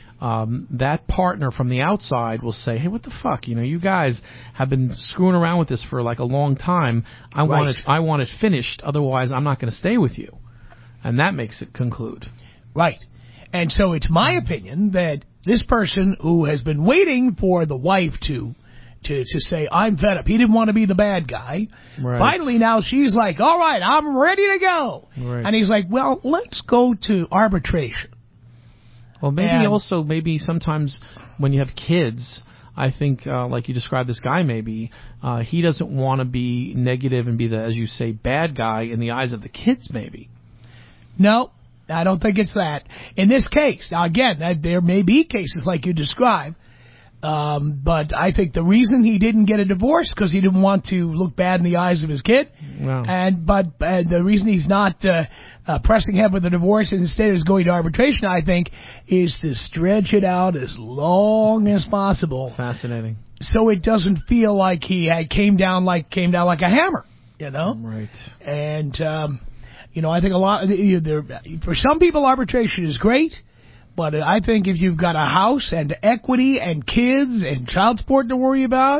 um, that partner from the outside will say, hey, what the fuck? You know, you guys have been screwing around with this for like a long time. I right. want it, I want it finished. Otherwise, I'm not going to stay with you. And that makes it conclude. Right. And so it's my opinion that this person who has been waiting for the wife to to to say, I'm fed up. He didn't want to be the bad guy. Right. Finally, now she's like, all right, I'm ready to go. Right. And he's like, well, let's go to arbitration. Well, maybe and, also, maybe sometimes when you have kids, I think, uh, like you described this guy maybe, uh, he doesn't want to be negative and be the, as you say, bad guy in the eyes of the kids maybe. No. I don't think it's that. In this case, now again, that there may be cases like you described, um, but I think the reason he didn't get a divorce because he didn't want to look bad in the eyes of his kid, wow. and but uh, the reason he's not uh, uh, pressing ahead with the divorce and instead is going to arbitration, I think, is to stretch it out as long as possible. Fascinating. So it doesn't feel like he had came down like came down like a hammer, you know. Right. And. Um, You know, I think a lot, for some people arbitration is great, but I think if you've got a house and equity and kids and child support to worry about,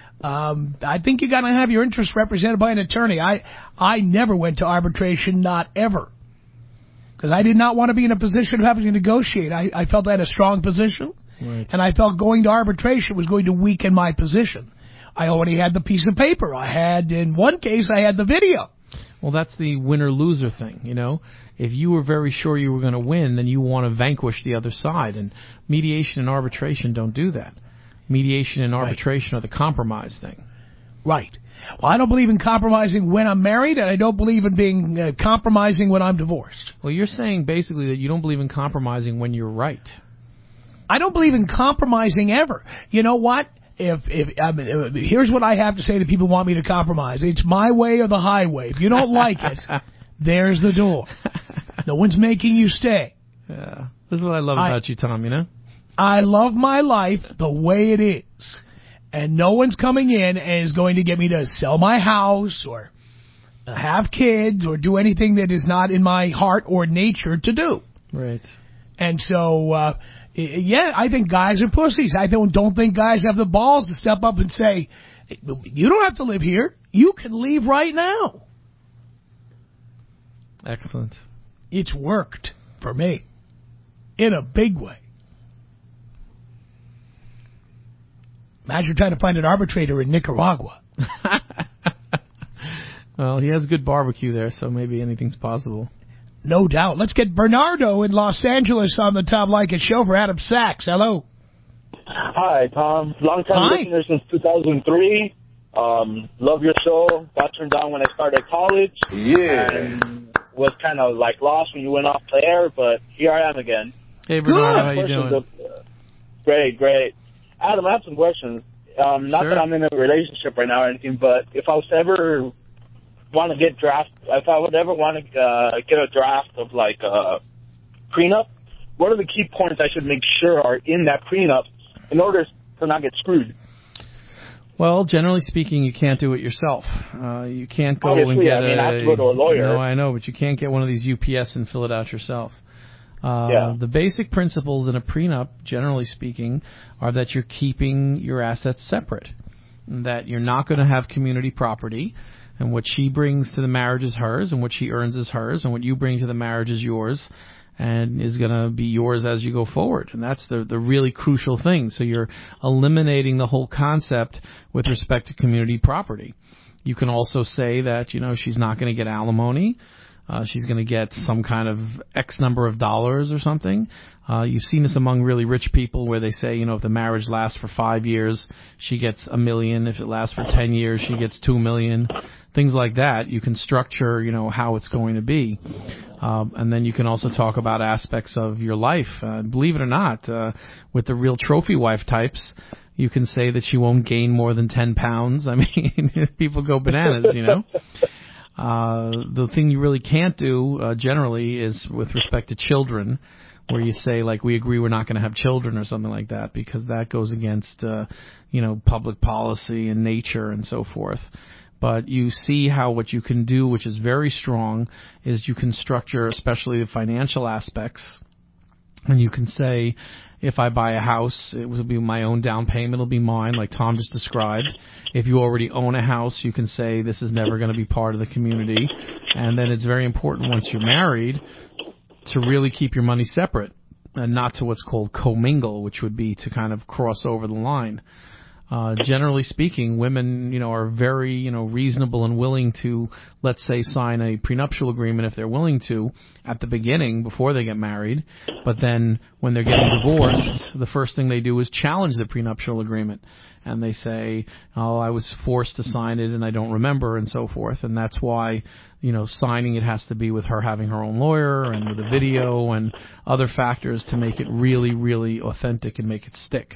um, I think you got to have your interests represented by an attorney. I, I never went to arbitration, not ever, because I did not want to be in a position of having to negotiate. I, I felt I had a strong position, right. and I felt going to arbitration was going to weaken my position. I already had the piece of paper. I had, in one case, I had the video. Well, that's the winner-loser thing, you know. If you were very sure you were going to win, then you want to vanquish the other side. And mediation and arbitration don't do that. Mediation and arbitration right. are the compromise thing. Right. Well, I don't believe in compromising when I'm married, and I don't believe in being uh, compromising when I'm divorced. Well, you're saying basically that you don't believe in compromising when you're right. I don't believe in compromising ever. You know what? if if I mean, here's what I have to say to people who want me to compromise. It's my way or the highway. If you don't like it, there's the door. No one's making you stay. Yeah. This is what I love I, about you, Tom, you know? I love my life the way it is. And no one's coming in and is going to get me to sell my house or have kids or do anything that is not in my heart or nature to do. Right. And so, uh, yeah, I think guys are pussies. I don't, don't think guys have the balls to step up and say, you don't have to live here. You can leave right now. Excellent. It's worked for me in a big way. Imagine trying to find an arbitrator in Nicaragua. Well, he has good barbecue there, so maybe anything's possible. No doubt. Let's get Bernardo in Los Angeles on the Tom Leykis show for Adam Sachs. Hello. Hi, Tom. Long time Hi. listener since two thousand three. Um, love your show. Got turned down when I started college. Yeah. And was kind of like lost when you went off the air, but here I am again. Hey, Bernardo, how you doing? Of, uh, great, great. Adam, I have some questions. Um, not Sure. that I'm in a relationship right now or anything, but if I was to ever want to get draft, if I would ever want to uh, get a draft of like a prenup, what are the key points I should make sure are in that prenup in order to not get screwed? Well, generally speaking, you can't do it yourself. Uh, you can't go Obviously, and get I mean, a... I have to go to a lawyer. No, I know, but you can't get one of these U P S and fill it out yourself. Uh, Yeah. The basic principles in a prenup, generally speaking, are that you're keeping your assets separate, that you're not going to have community property, and what she brings to the marriage is hers, and what she earns is hers, and what you bring to the marriage is yours, and is going to be yours as you go forward. And that's the the really crucial thing. So you're eliminating the whole concept with respect to community property. You can also say that, you know, she's not going to get alimony. Uh, she's going to get some kind of X number of dollars or something. Uh, you've seen this among really rich people where they say, you know, if the marriage lasts for five years, she gets a million. If it lasts for ten years, she gets two million. Things like that. You can structure, you know, how it's going to be. Um, and then you can also talk about aspects of your life. Uh, believe it or not, uh, with the real trophy wife types, you can say that she won't gain more than ten pounds. I mean, people go bananas, you know. Uh, the thing you really can't do, uh, generally, is with respect to children, where you say, like, we agree we're not going to have children or something like that, because that goes against, uh, you know, public policy and nature and so forth. But you see how what you can do, which is very strong, is you can structure, especially the financial aspects, and you can say, if I buy a house, it will be my own down payment, it'll be mine, like Tom just described. If you already own a house, you can say this is never going to be part of the community. And then it's very important once you're married to really keep your money separate and not to what's called commingle, which would be to kind of cross over the line. Uh, generally speaking, women, you know, are very, you know, reasonable and willing to, let's say, sign a prenuptial agreement if they're willing to at the beginning before they get married. But then when they're getting divorced, the first thing they do is challenge the prenuptial agreement. And they say, oh, I was forced to sign it and I don't remember and so forth. And that's why, you know, signing it has to be with her having her own lawyer and with a video and other factors to make it really, really authentic and make it stick.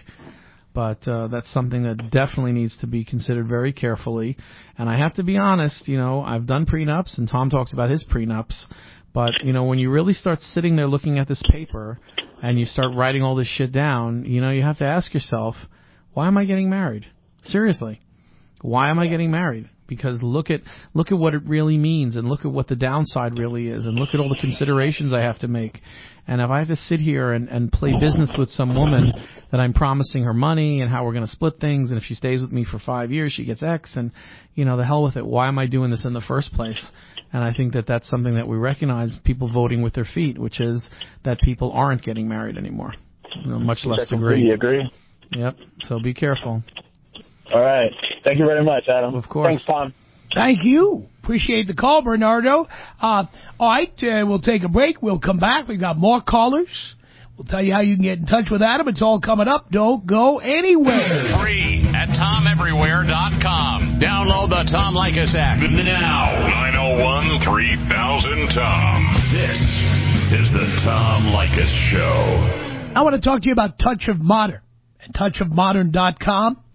But uh, that's something that definitely needs to be considered very carefully. And I have to be honest, you know, I've done prenups, and Tom talks about his prenups. But, you know, when you really start sitting there looking at this paper and you start writing all this shit down, you know, you have to ask yourself, why am I getting married? Seriously, why am I getting married? Because look at look at what it really means, and look at what the downside really is, and look at all the considerations I have to make. And if I have to sit here and, and play business with some woman that I'm promising her money and how we're going to split things, and if she stays with me for five years, she gets X, and, you know, the hell with it. Why am I doing this in the first place? And I think that that's something that we recognize, people voting with their feet, which is that people aren't getting married anymore, you know, much less degree. I agree. Yep. So be careful. All right. Thank you very much, Adam. Of course. Thanks, Tom. Thank you. Appreciate the call, Bernardo. Uh, all right, uh, we'll take a break. We'll come back. We've got more callers. We'll tell you how you can get in touch with Adam. It's all coming up. Don't go anywhere. Free at tom everywhere dot com. Download the Tom Leykis app now. nine oh one, three thousand, Tom. This is the Tom Leykis Show. I want to talk to you about Touch of Modern and touch of modern dot com.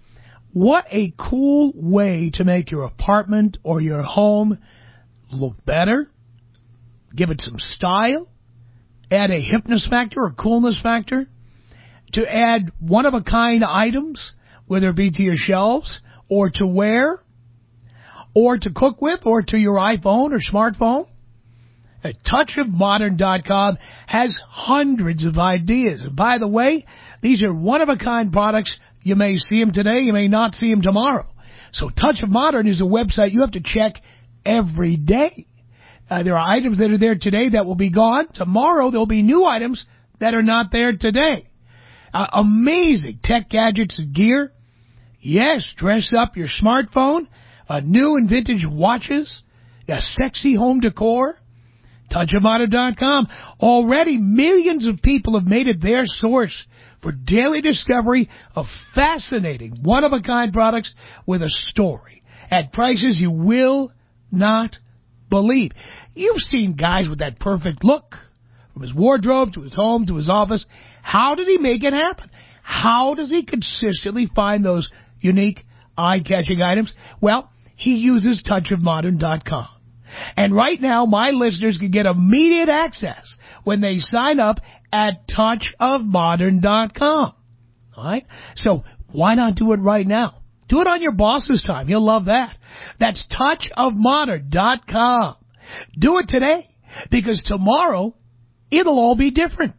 What a cool way to make your apartment or your home look better, give it some style, add a hipness factor or coolness factor, to add one-of-a-kind items, whether it be to your shelves or to wear or to cook with or to your iPhone or smartphone. touch of modern dot com has hundreds of ideas. And by the way, these are one-of-a-kind products. You may see them today, you may not see them tomorrow. So Touch of Modern is a website you have to check every day. Uh, there are items that are there today that will be gone. Tomorrow there will be new items that are not there today. Uh, amazing tech gadgets and gear. Yes, dress up your smartphone. Uh, new and vintage watches. Uh, sexy home decor. touch of modern dot com. Already millions of people have made it their source for daily discovery of fascinating, one-of-a-kind products with a story at prices you will not believe. You've seen guys with that perfect look, from his wardrobe to his home to his office. How did he make it happen? How does he consistently find those unique, eye-catching items? Well, he uses touch of modern dot com. And right now, my listeners can get immediate access when they sign up at touch of modern dot com. All right? So why not do it right now? Do it on your boss's time. He'll love that. That's touch of modern dot com. Do it today, because tomorrow it'll all be different.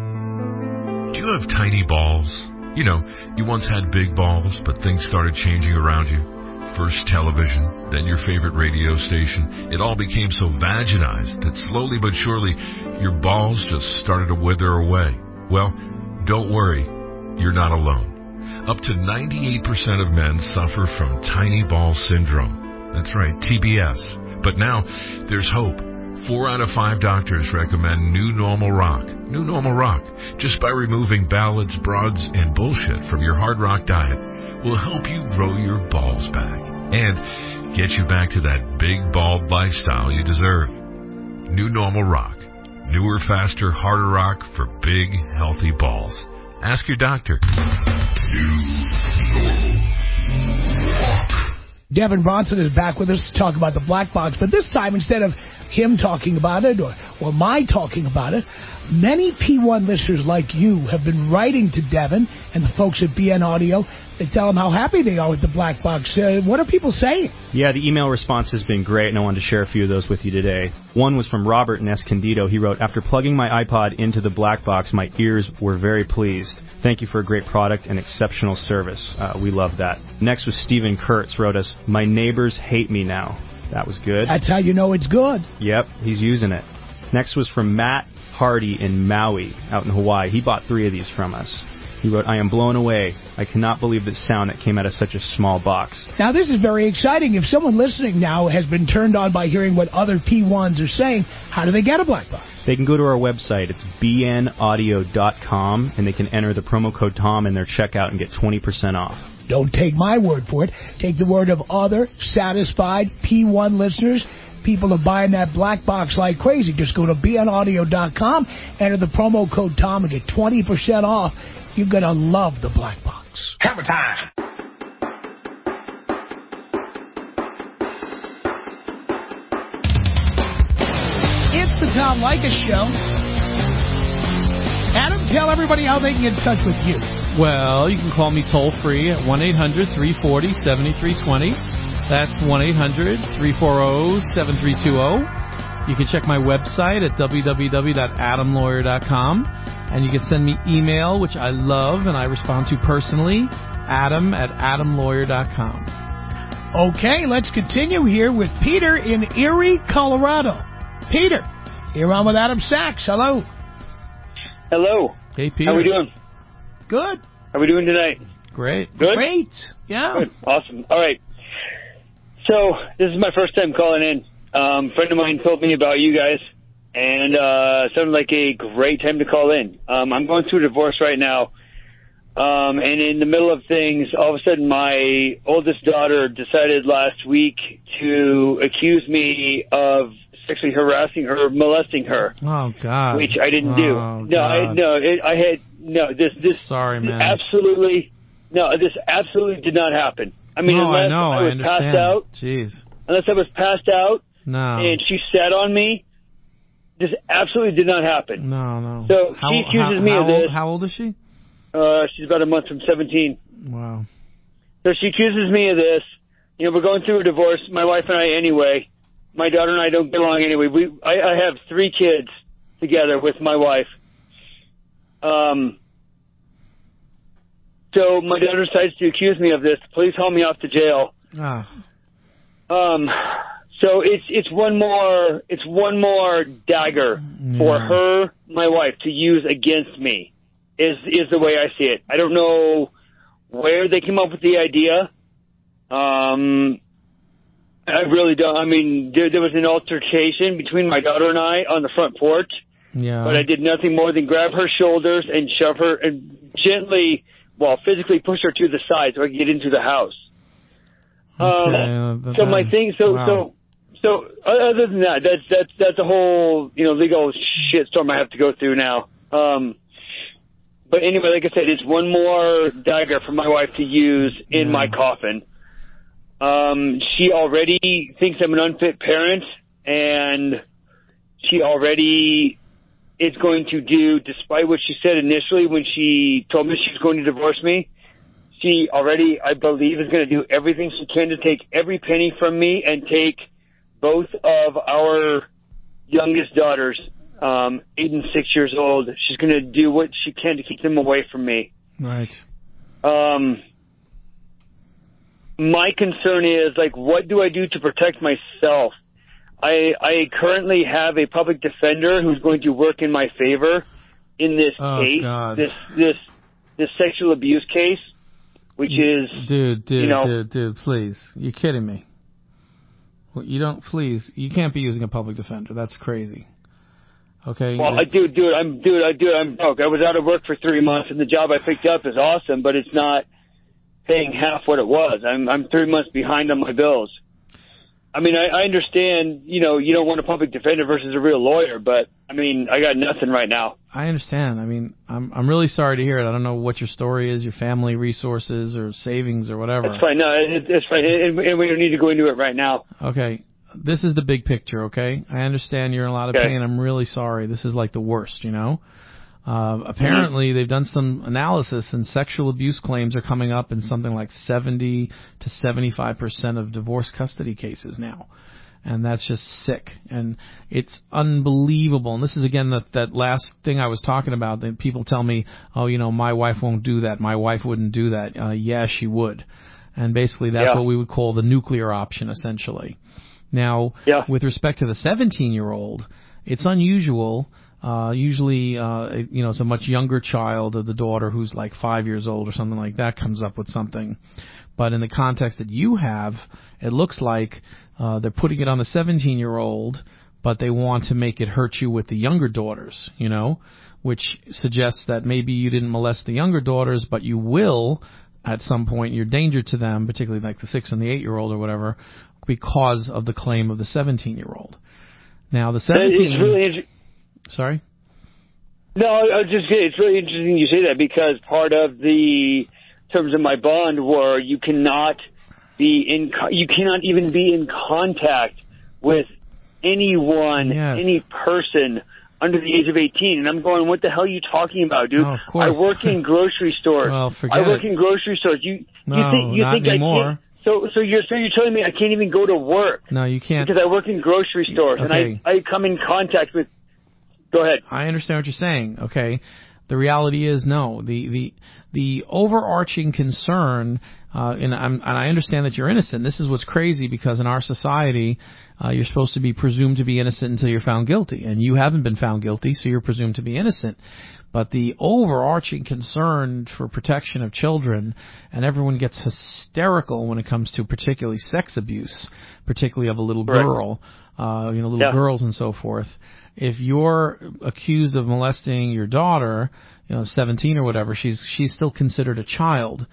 Do you have tiny balls? You know, you once had big balls, but things started changing around you. First television, then your favorite radio station. It all became so vaginized that slowly but surely your balls just started to wither away. Well, don't worry, you're not alone. Up to ninety-eight percent of men suffer from tiny ball syndrome. That's right, T B S. But now there's hope. Four out of five doctors recommend New Normal Rock. New Normal Rock, just by removing ballads, broads, and bullshit from your hard rock diet, will help you grow your balls back and get you back to that big, bald lifestyle you deserve. New Normal Rock. Newer, faster, harder rock for big, healthy balls. Ask your doctor. New Normal Rock. Devin Bronson is back with us to talk about the black box, but this time, instead of him talking about it or, or my talking about it, many P one listeners like you have been writing to Devin and the folks at B N Audio. They tell them how happy they are with the black box. Uh, what are people saying? Yeah, the email response has been great, and I wanted to share a few of those with you today. One was from Robert in Escondido. He wrote, after plugging my iPod into the black box, my ears were very pleased. Thank you for a great product and exceptional service. Uh, we love that. Next was Stephen Kurtz, wrote us, my neighbors hate me now. That was good. That's how you know it's good. Yep, he's using it. Next was from Matt Hardy in Maui, out in Hawaii. He bought three of these from us. He wrote, I am blown away. I cannot believe the sound that came out of such a small box. Now, this is very exciting. If someone listening now has been turned on by hearing what other P ones are saying, how do they get a black box? They can go to our website. It's b n audio dot com, and they can enter the promo code Tom in their checkout and get twenty percent off. Don't take my word for it. Take the word of other satisfied P one listeners. People are buying that black box like crazy. Just go to b n audio dot com, enter the promo code Tom, and get twenty percent off. You're going to love the black box. Hammer time! It's the Tom Leykis Show. Adam, tell everybody how they can get in touch with you. Well, you can call me toll-free at one eight hundred three four zero seven three two zero. That's one eight hundred three four zero seven three two zero. You can check my website at w w w dot adam lawyer dot com. And you can send me email, which I love and I respond to personally, adam at adam lawyer dot com. Okay, let's continue here with Peter in Erie, Colorado. Peter, you're on with Adam Sachs. Hello. Hello. Hey, Peter. How are we doing? Good. How are we doing tonight? Great. Good? Great. Yeah. Good. Awesome. All right. So this is my first time calling in. Um, a friend of mine told me about you guys, and uh, it sounded like a great time to call in. Um, I'm going through a divorce right now, um, and in the middle of things, all of a sudden my oldest daughter decided last week to accuse me of sexually harassing her, molesting her. Oh, God. Which I didn't oh, do. God. No, I, no, it, I had, no, this, this. Sorry, man. Absolutely No, this absolutely did not happen. I mean, no, unless I know, I I was understand. passed out. Jeez. Unless I was passed out No. and she sat on me, this absolutely did not happen. No, no. So how, she accuses how, me how of this. Old, how old is she? Uh, she's about a month from seventeen. Wow. So she accuses me of this. You know, we're going through a divorce, my wife and I anyway. My daughter and I don't get along anyway. We, I, I have three kids together with my wife. Um, so my daughter decides to accuse me of this. The police haul me off to jail. Ah. Um, so it's it's one more it's one more dagger Yeah. for her, my wife, to use against me. Is is the way I see it. I don't know where they came up with the idea. Um, I really don't. I mean, there, there was an altercation between my daughter and I on the front porch. Yeah. But I did nothing more than grab her shoulders and shove her and gently, well, physically push her to the side so I could get into the house. Okay, Um, uh, so my then- thing, so wow. so so other than that, that's that's that's a whole you know legal shitstorm I have to go through now. Um, but anyway, like I said, it's one more dagger for my wife to use in Yeah. my coffin. Um, she already thinks I'm an unfit parent, and she already is going to do, despite what she said initially when she told me she was going to divorce me, she already, I believe, is going to do everything she can to take every penny from me and take both of our youngest daughters, um, eight and six years old. She's going to do what she can to keep them away from me. Right. Um, my concern is, like, what do I do to protect myself? I I currently have a public defender who's going to work in my favor in this Oh, case, God. this this this sexual abuse case, which is Dude, dude, you know, dude, dude, please. You're kidding me. Well, you don't, please. You can't be using a public defender. That's crazy. Okay? well, I do do it. I'm dude. I do it. I'm broke. I was out of work for three months, and the job I picked up is awesome, but it's not paying half what it was. I'm I'm three months behind on my bills. I mean, I, I understand, you know, you don't want a public defender versus a real lawyer, but, I mean, I got nothing right now. I understand. I mean, I'm I'm really sorry to hear it. I don't know what your story is, your family resources or savings or whatever. That's fine. No, it, it's fine. And, and we don't need to go into it right now. Okay. This is the big picture, okay? I understand you're in a lot of Okay. pain. I'm really sorry. This is like the worst, you know? Uh, apparently, they've done some analysis, and sexual abuse claims are coming up in something like seventy to seventy-five percent of divorce custody cases now. And that's just sick. And it's unbelievable. And this is, again, that, that last thing I was talking about. That people tell me, oh, you know, my wife won't do that. My wife wouldn't do that. Uh, yeah, she would. And basically, that's Yeah. what we would call the nuclear option, essentially. Now, Yeah. with respect to the seventeen-year-old, it's unusual. Uh, usually, uh, you know, it's a much younger child of the daughter who's like five years old or something like that comes up with something. But in the context that you have, it looks like uh, they're putting it on the seventeen-year-old, but they want to make it hurt you with the younger daughters, you know, which suggests that maybe you didn't molest the younger daughters, but you will at some point. You're a danger to them, particularly like the six and the eight-year-old or whatever, because of the claim of the seventeen-year-old. Now, the seventeen... It's really inter- Sorry? No, I was just saying, it's really interesting you say that, because part of the terms of my bond were you cannot be in, co- you cannot even be in contact with anyone, Yes. any person under the age of eighteen. And I'm going, what the hell are you talking about, dude? No, of course. I work in grocery stores. Well, forget I work it. in grocery stores. You, No, you think, you not think anymore. I can't? So, so you're, so you're telling me I can't even go to work No, you can't. because I work in grocery stores Okay. and I, I come in contact with. Go ahead. I understand what you're saying. Okay. The reality is no. The the the overarching concern, uh, and, I'm, and I understand that you're innocent. This is what's crazy, because in our society, uh, you're supposed to be presumed to be innocent until you're found guilty, and you haven't been found guilty, so you're presumed to be innocent. But the overarching concern for protection of children, and everyone gets hysterical when it comes to particularly sex abuse, particularly of a little Correct. girl, uh, you know, little Yeah. girls and so forth. If you're accused of molesting your daughter, you know, seventeen or whatever, she's she's still considered a child,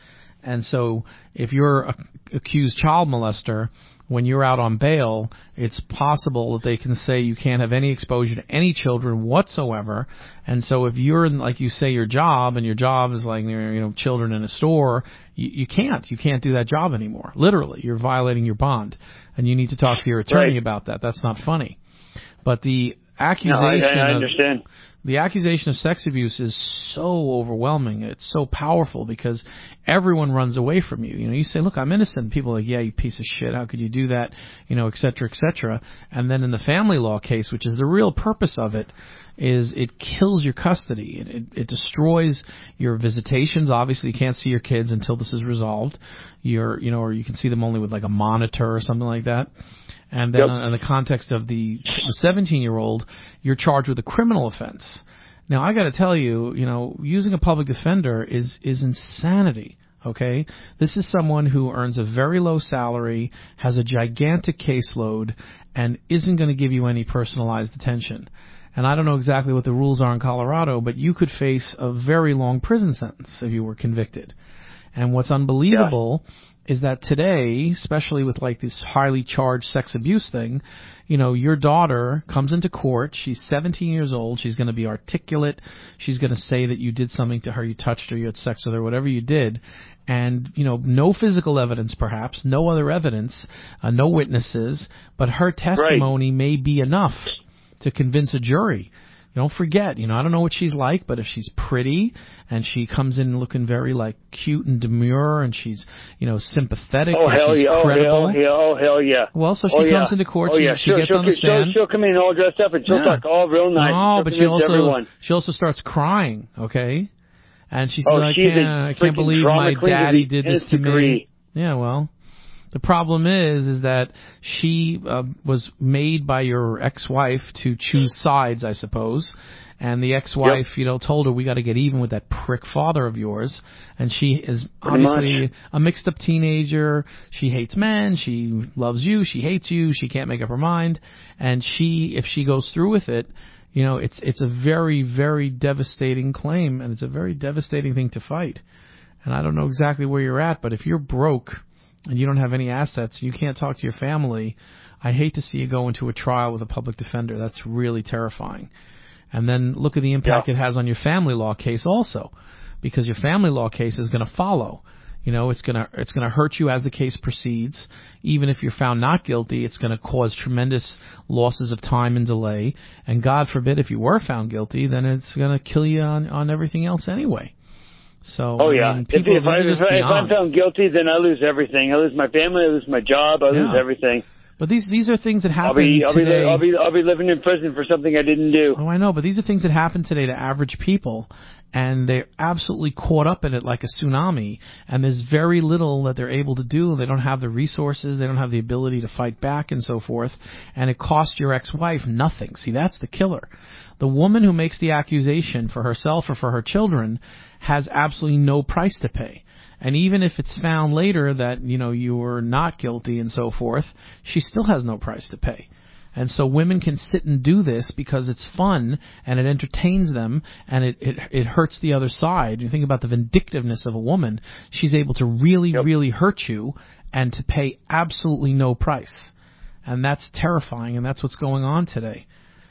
And so if you're a accused child molester, when you're out on bail, it's possible that they can say you can't have any exposure to any children whatsoever. And so if you're in, like you say, your job, and your job is like, you know, children in a store, you, you can't. You can't do that job anymore. Literally, you're violating your bond. And you need to talk to your attorney right. about that. That's not funny. But the accusation no, I, I of, understand. The accusation of sex abuse is so overwhelming. It's so powerful because everyone runs away from you. You know, you say, look, I'm innocent. People are like, yeah, you piece of shit. How could you do that? You know, et cetera, et cetera. And then in the family law case, which is the real purpose of it, is it kills your custody. It, it, it destroys your visitations. Obviously, you can't see your kids until this is resolved. You're, you know, or you can see them only with like a monitor or something like that. And then yep. in the context of the seventeen-year-old, you're charged with a criminal offense. Now, I got to tell you, you know, using a public defender is is insanity. Okay, this is someone who earns a very low salary, has a gigantic caseload, and isn't going to give you any personalized attention. And I don't know exactly what the rules are in Colorado, but you could face a very long prison sentence if you were convicted. And what's unbelievable yeah. is that today, especially with like this highly charged sex abuse thing, you know, your daughter comes into court, she's seventeen years old, she's going to be articulate, she's going to say that you did something to her, you touched her, you had sex with her, whatever you did, and, you know, no physical evidence perhaps, no other evidence, uh, no witnesses, but her testimony right. may be enough to convince a jury. Don't forget, you know, I don't know what she's like, but if she's pretty and she comes in looking very like cute and demure and she's, you know, sympathetic oh, and hell she's yeah. credible. Oh, hell yeah. Oh, hell yeah. Well, so she oh, comes yeah. into court, oh, she, yeah. she she'll, gets she'll, on the she'll, stand. She'll come in all dressed up and she'll yeah. talk all real nice. No, she'll but she also, everyone. she also starts crying, okay? And she's oh, like, she's I can't, I can't believe my daddy did this to degree. me. Yeah, well. The problem is, is that she uh, was made by your ex-wife to choose sides, I suppose. And the ex-wife, yep. you know, told her, we got to get even with that prick father of yours. And she is Pretty obviously much. a mixed-up teenager. She hates men. She loves you. She hates you. She can't make up her mind. And she, if she goes through with it, you know, it's it's a very, very devastating claim. And it's a very devastating thing to fight. And I don't know exactly where you're at, but if you're broke and you don't have any assets, you can't talk to your family, I hate to see you go into a trial with a public defender. That's really terrifying. And then look at the impact yeah. it has on your family law case also, because your family law case is going to follow. You know, it's going to it's going to hurt you as the case proceeds. Even if you're found not guilty, it's going to cause tremendous losses of time and delay. And God forbid, if you were found guilty, then it's going to kill you on, on everything else anyway. So, oh, I yeah. mean, people, if, if, I, if, I, if I'm found guilty, then I lose everything. I lose my family, I lose my job, I yeah. lose everything. But these these are things that happen I'll be, I'll today. Be, I'll, be, I'll be living in prison for something I didn't do. Oh, I know, but these are things that happen today to average people, and they're absolutely caught up in it like a tsunami, and there's very little that they're able to do. They don't have the resources, they don't have the ability to fight back and so forth, and it costs your ex-wife nothing. See, that's the killer. The woman who makes the accusation for herself or for her children has absolutely no price to pay. And even if it's found later that, you know, you were not guilty and so forth, she still has no price to pay. And so women can sit and do this because it's fun and it entertains them and it, it, it hurts the other side. You think about the vindictiveness of a woman. She's able to really, yep. really hurt you and to pay absolutely no price. And that's terrifying, and that's what's going on today.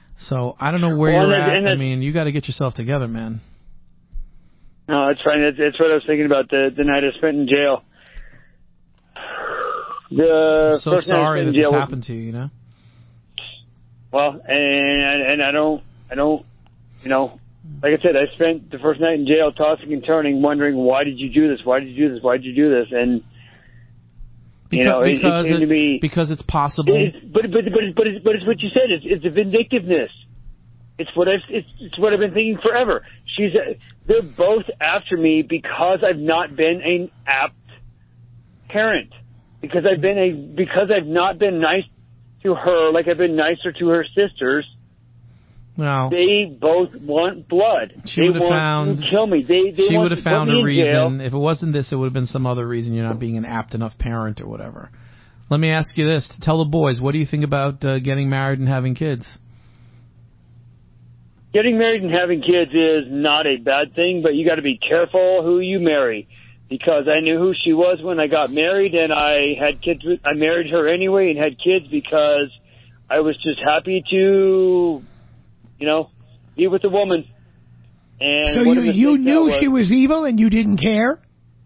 So I don't know where well, you're and at. I mean, you got to get yourself together, man. No, it's fine. That's, that's what I was thinking about the, the night I spent in jail. The I'm so first sorry night I spent that in jail this was, happened to you, you know? Well, and and I don't, I don't, you know, like I said, I spent the first night in jail tossing and turning, wondering, why did you do this? Why did you do this? Why did you do this? And, because, you know, it, because, it came it, to me, because it's possible. It's, but, but, but, but, it's, but it's what you said. It's, it's a vindictiveness. It's what I've, it's, it's what I've been thinking forever. She's, a, they're both after me because I've not been an apt parent. Because I've been a, because I've not been nice to her like I've been nicer to her sisters. Well, they both want blood. She they would have want found. to kill me. They, they she want would have to found put me a in reason. jail. If it wasn't this, it would have been some other reason. You're not being an apt enough parent or whatever. Let me ask you this: tell the boys, what do you think about uh, getting married and having kids? Getting married and having kids is not a bad thing, but you got to be careful who you marry. because I knew who she was when I got married, and I had kids. With, I married her anyway and had kids because I was just happy to, you know, be with a woman. And so you, you knew was. she was evil and you didn't care?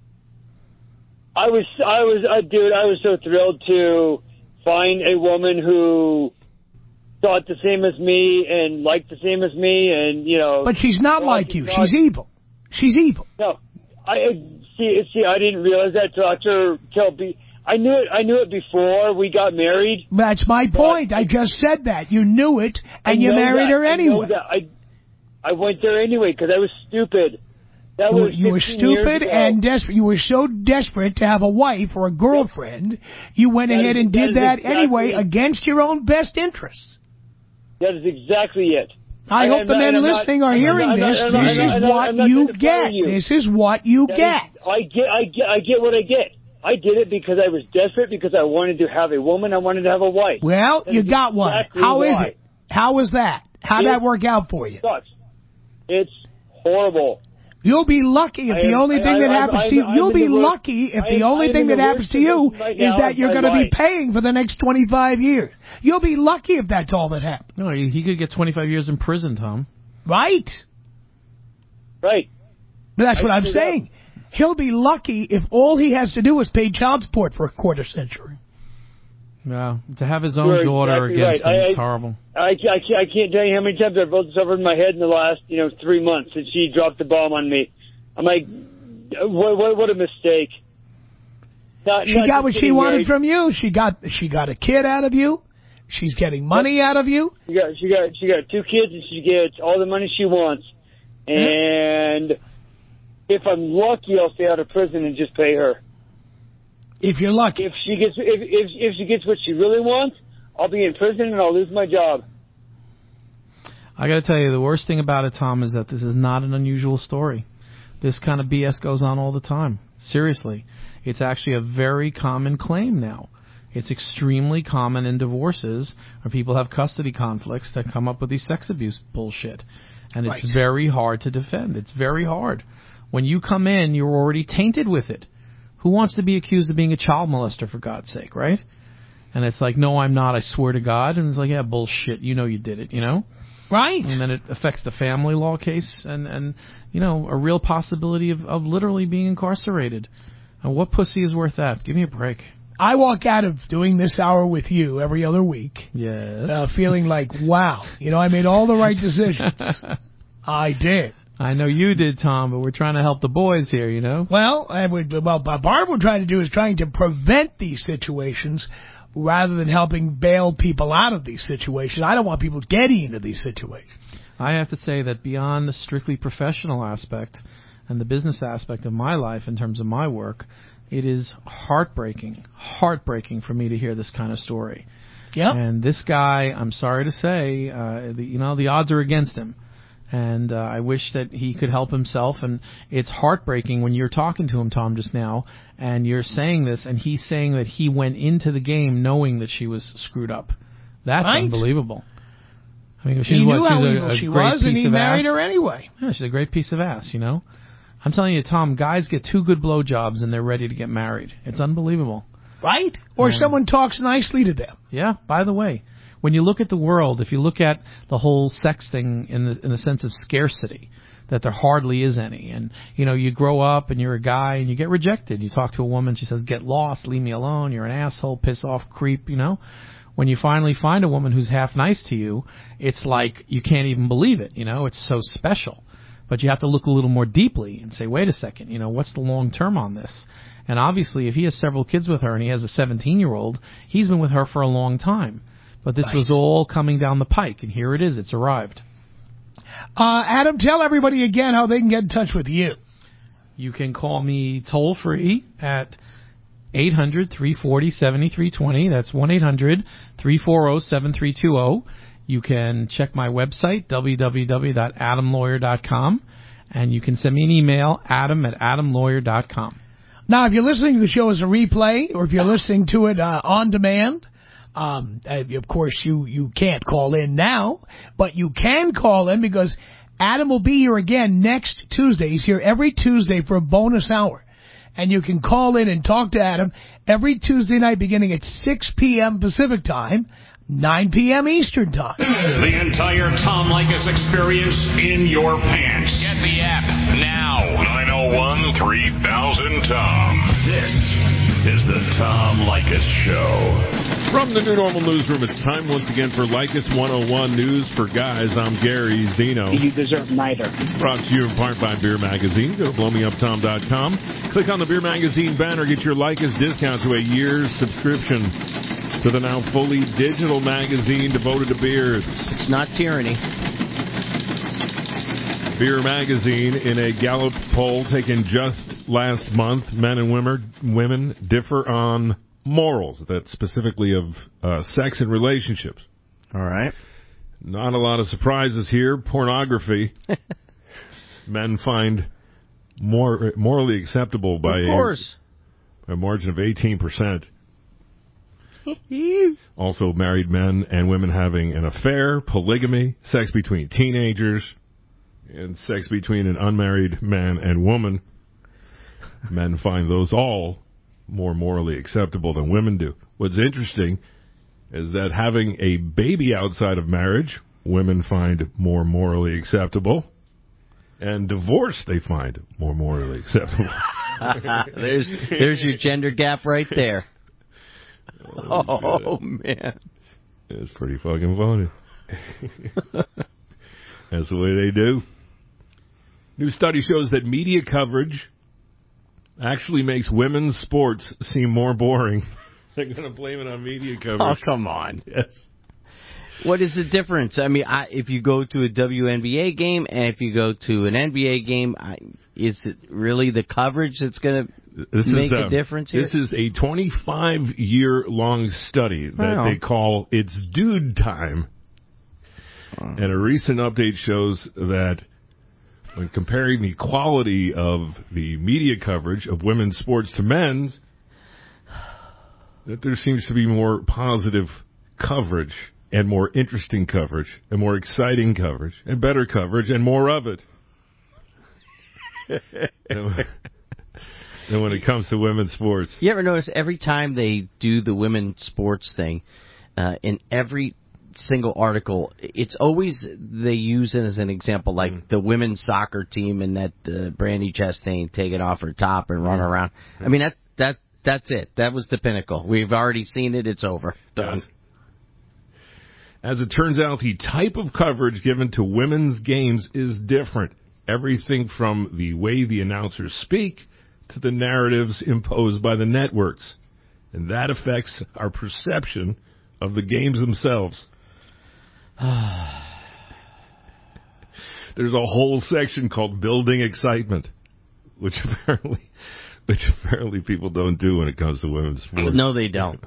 I was, I was, uh, dude, I was so thrilled to find a woman who thought the same as me and liked the same as me, and, you know. But she's not like you. She's evil. She's evil. No. I see. See, I didn't realize that till after, till be, I knew it, I knew it before we got married. That's my point. I, I just said that. You knew it, and you married that. her anyway. I, know that. I, I went there anyway because I was stupid. That you, was you were stupid and desperate. You were so desperate to have a wife or a girlfriend, you went that ahead is, and did that, that exactly anyway it. against your own best interests. That is exactly it. I, I hope the men listening are hearing this. This is what you get. This is what you get. I get. I get. I get what I get. I did it because I was desperate, because I wanted to have a woman. I wanted to have a wife. Well, you got one. How is it? How was that? How'd that work out for you? Sucks. It's horrible. You'll be lucky if the only thing that happens to you, you'll be lucky if the only thing that happens to you is that you're going to be paying for the next twenty-five years. You'll be lucky if that's all that happens. No, he could get twenty-five years in prison, Tom. Right. Right. But that's what I'm saying. He'll be lucky if all he has to do is pay child support for a quarter century. Yeah, to have his own daughter against him, it's horrible. I, I, I can't tell you how many times I've rolled this over in my head in the last, you know, three months since she dropped the bomb on me. I'm like, what, what, what a mistake. Not, she got what she wanted from you. She got she got a kid out of you. She's getting money out of you. She got she got she got two kids, and she gets all the money she wants. And if I'm lucky, I'll stay out of prison and just pay her. If you're lucky. If she gets if if, if she gets what she really wants, I'll be in prison and I'll lose my job. I got to tell you, the worst thing about it, Tom, is that this is not an unusual story. This kind of B S goes on all the time. Seriously. It's actually a very common claim now. It's extremely common in divorces where people have custody conflicts that come up with these sex abuse bullshit. And it's right. very hard to defend. It's very hard. When you come in, you're already tainted with it. Who wants to be accused of being a child molester, for God's sake, right? And it's like, no, I'm not, I swear to God. And it's like, yeah, bullshit, you know you did it, you know? Right. And then it affects the family law case and, and you know, a real possibility of, of literally being incarcerated. And what pussy is worth that? Give me a break. I walk out of doing this hour with you every other week. Yes. Uh, feeling like, wow, you know, I made all the right decisions. I did. I know you did, Tom, but we're trying to help the boys here, you know? Well, I would, well, Barb we're trying to do is trying to prevent these situations rather than helping bail people out of these situations. I don't want people getting into these situations. I have to say that beyond the strictly professional aspect and the business aspect of my life in terms of my work, it is heartbreaking, heartbreaking for me to hear this kind of story. Yeah. And this guy, I'm sorry to say, uh, the, you know, the odds are against him. And uh, I wish that he could help himself. And it's heartbreaking when you're talking to him, Tom, just now, and you're saying this, and he's saying that he went into the game knowing that she was screwed up. That's right. unbelievable. I mean, she's he what, knew she's how a, evil a she great was, and piece he of married ass. her anyway. Yeah, she's a great piece of ass, you know? I'm telling you, Tom, guys get two good blowjobs and they're ready to get married. It's unbelievable. Right? Or um, someone talks nicely to them. Yeah, by the way, when you look at the world, if you look at the whole sex thing in the in the sense of scarcity, that there hardly is any. And, you know, you grow up and you're a guy and you get rejected. You talk to a woman, she says, get lost, leave me alone, you're an asshole, piss off, creep, you know. When you finally find a woman who's half nice to you, it's like you can't even believe it, you know. It's so special. But you have to look a little more deeply and say, wait a second, you know, what's the long term on this? And obviously, if he has several kids with her and he has a seventeen-year-old, he's been with her for a long time. But this right. was all coming down the pike, and here it is. It's arrived. Uh, Adam, tell everybody again how they can get in touch with you. You can call me toll-free at eight hundred, three four zero, seven three two zero. That's one eight hundred, three four zero, seven three two zero. You can check my website, w w w dot adam lawyer dot com, and you can send me an email, adam at adam lawyer dot com. Now, if you're listening to the show as a replay, or if you're listening to it uh, on demand, um, of course, you, you can't call in now, but you can call in because Adam will be here again next Tuesday. He's here every Tuesday for a bonus hour. And you can call in and talk to Adam every Tuesday night beginning at six p.m. Pacific Time, nine p.m. Eastern Time. The entire Tom Leykis experience in your pants. Get the app now. nine oh one, three thousand, Tom. This is the Tom Leykis Show. From the New Normal Newsroom, it's time once again for Leykis one oh one News for Guys. I'm Gary Zeno. You deserve neither. Brought to you in part by Beer Magazine. Go to blow me up tom dot com. Click on the Beer Magazine banner. Get your Leykis discount to a year's subscription to the now fully digital magazine devoted to beers. It's not tyranny. Beer Magazine, in a Gallup poll taken just last month, men and women, women differ on morals, that specifically of uh, sex and relationships. All right. Not a lot of surprises here. Pornography, men find more morally acceptable by, of course. A, a margin of eighteen percent. Also, married men and women having an affair, polygamy, sex between teenagers, and sex between an unmarried man and woman. Men find those all more morally acceptable than women do. What's interesting is that having a baby outside of marriage, women find more morally acceptable, and divorce they find more morally acceptable. there's there's your gender gap right there. Oh, oh man. It's pretty fucking funny. That's the way they do. New study shows that media coverage actually makes women's sports seem more boring. They're going to blame it on media coverage. Oh, come on. Yes. What is the difference? I mean, I, if you go to a W N B A game and if you go to an N B A game, I, is it really the coverage that's going to make is, a um, difference here? This is a twenty-five year long study that wow. they call It's Dude Time. Oh. And a recent update shows that when comparing the quality of the media coverage of women's sports to men's, that there seems to be more positive coverage and more interesting coverage and more exciting coverage and better coverage and more of it than when it comes to women's sports. You ever notice every time they do the women's sports thing, uh, in every single article, it's always they use it as an example, like mm. the women's soccer team and that uh, Brandy Chastain taking off her top and running around. Mm. I mean, that that that's it. That was the pinnacle. We've already seen it. It's over. Done. Yes. As it turns out, the type of coverage given to women's games is different. Everything from the way the announcers speak to the narratives imposed by the networks. And that affects our perception of the games themselves. There's a whole section called Building Excitement, which apparently which apparently people don't do when it comes to women's sports. No, they don't.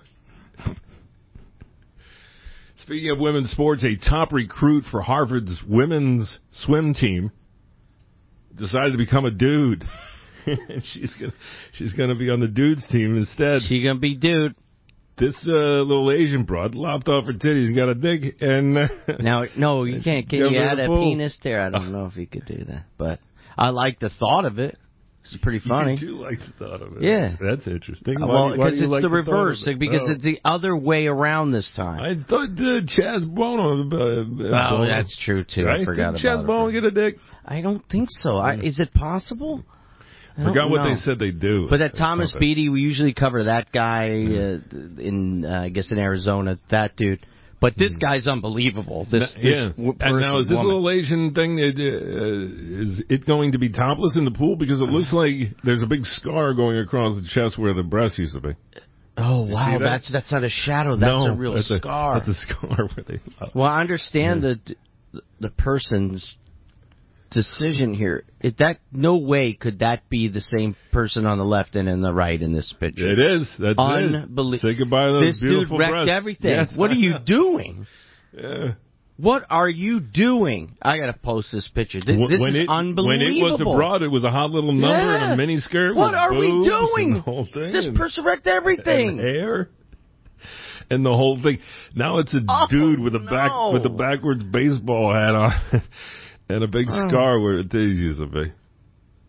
Speaking of women's sports, a top recruit for Harvard's women's swim team decided to become a dude. And she's gonna she's gonna be on the dudes team instead. She's gonna be dude. This uh, little Asian broad lopped off her titties and got a dick. And uh, now, no, you can't. Can you add a penis there? I don't know if you could do that, but I like the thought of it. It's pretty funny. You do like the thought of it. Yeah, that's interesting. Uh, well, because it's like the, the reverse. It? Because oh. it's the other way around this time. I thought uh, Chaz Bono. Uh, uh, oh, that's true too. Right? I forgot Did about Chaz it. Bono get a dick? I don't think so. I, is it possible? I forgot what know. they said they do. But that Thomas Beatty, we usually cover that guy uh, in, uh, I guess, in Arizona. That dude. But this guy's unbelievable. This, now, this yeah. w- and now is this woman. little Asian thing? Uh, is it going to be topless in the pool? Because it looks like there's a big scar going across the chest where the breast used to be. Oh you wow, that? that's that's not a shadow. That's no, a real that's scar. A, that's a scar where they. Oh. Well, I understand yeah. the the person's decision here. It, that no way could that be the same person on the left and in the right in this picture. It is. That's Unbelievable. It. Say goodbye to those this beautiful dude wrecked breasts. everything. Yes, what are you doing? Yeah. What are you doing? I gotta post this picture. This, this when is it, unbelievable. When it was abroad, it was a hot little number yeah. and a mini skirt. What with are we boobs doing? And the whole thing this and, person wrecked everything. And hair. And the whole thing. Now it's a oh, dude with a no. back with a backwards baseball hat on and a big oh. scar where it used to be.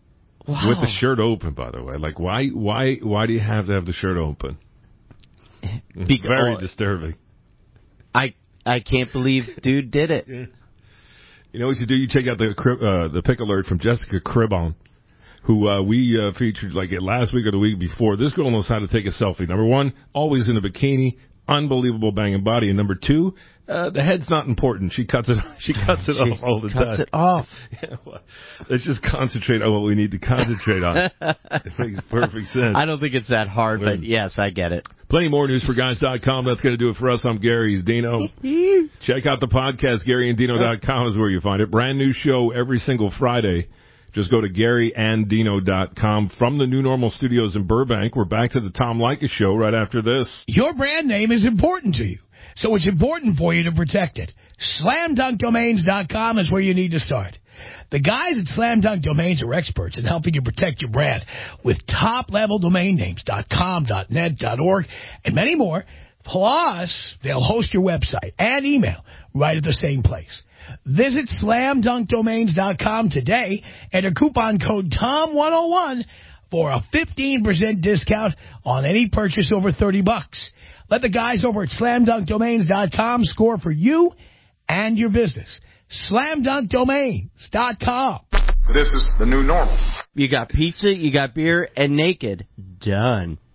Wow. With the shirt open, by the way. Like, why why, why do you have to have the shirt open? It's Because, very oh, disturbing. I I can't believe dude did it. You know what you do? You check out the uh, the pick alert from Jessica Cribon, who uh, we uh, featured like last week or the week before. This girl knows how to take a selfie. Number one, always in a bikini, unbelievable banging body. And number two, uh, the head's not important. She cuts it. She cuts it she off all the cuts time. Cuts it off. Yeah, well, let's just concentrate on what we need to concentrate on. It makes perfect sense. I don't think it's that hard, When, but yes, I get it. Plenty more news for guys dot com. That's going to do it for us. I'm Gary. He's Dino. Check out the podcast. Gary and Dino dot com is where you find it. Brand new show every single Friday. Just go to Gary and Dino dot com. From the New Normal Studios in Burbank, we're back to the Tom Leykis Show right after this. Your brand name is important to you, so it's important for you to protect it. Slam Dunk Domains dot com is where you need to start. The guys at Slam Dunk Domains are experts in helping you protect your brand with top-level domain names, .com, .net, .org, and many more. Plus, they'll host your website and email right at the same place. Visit Slam Dunk Domains dot com today, enter coupon code Tom one oh one for a fifteen percent discount on any purchase over thirty bucks. Let the guys over at Slam Dunk Domains dot com score for you and your business. Slam Dunk Domains dot com. This is the new normal. You got pizza, you got beer, and naked. Done.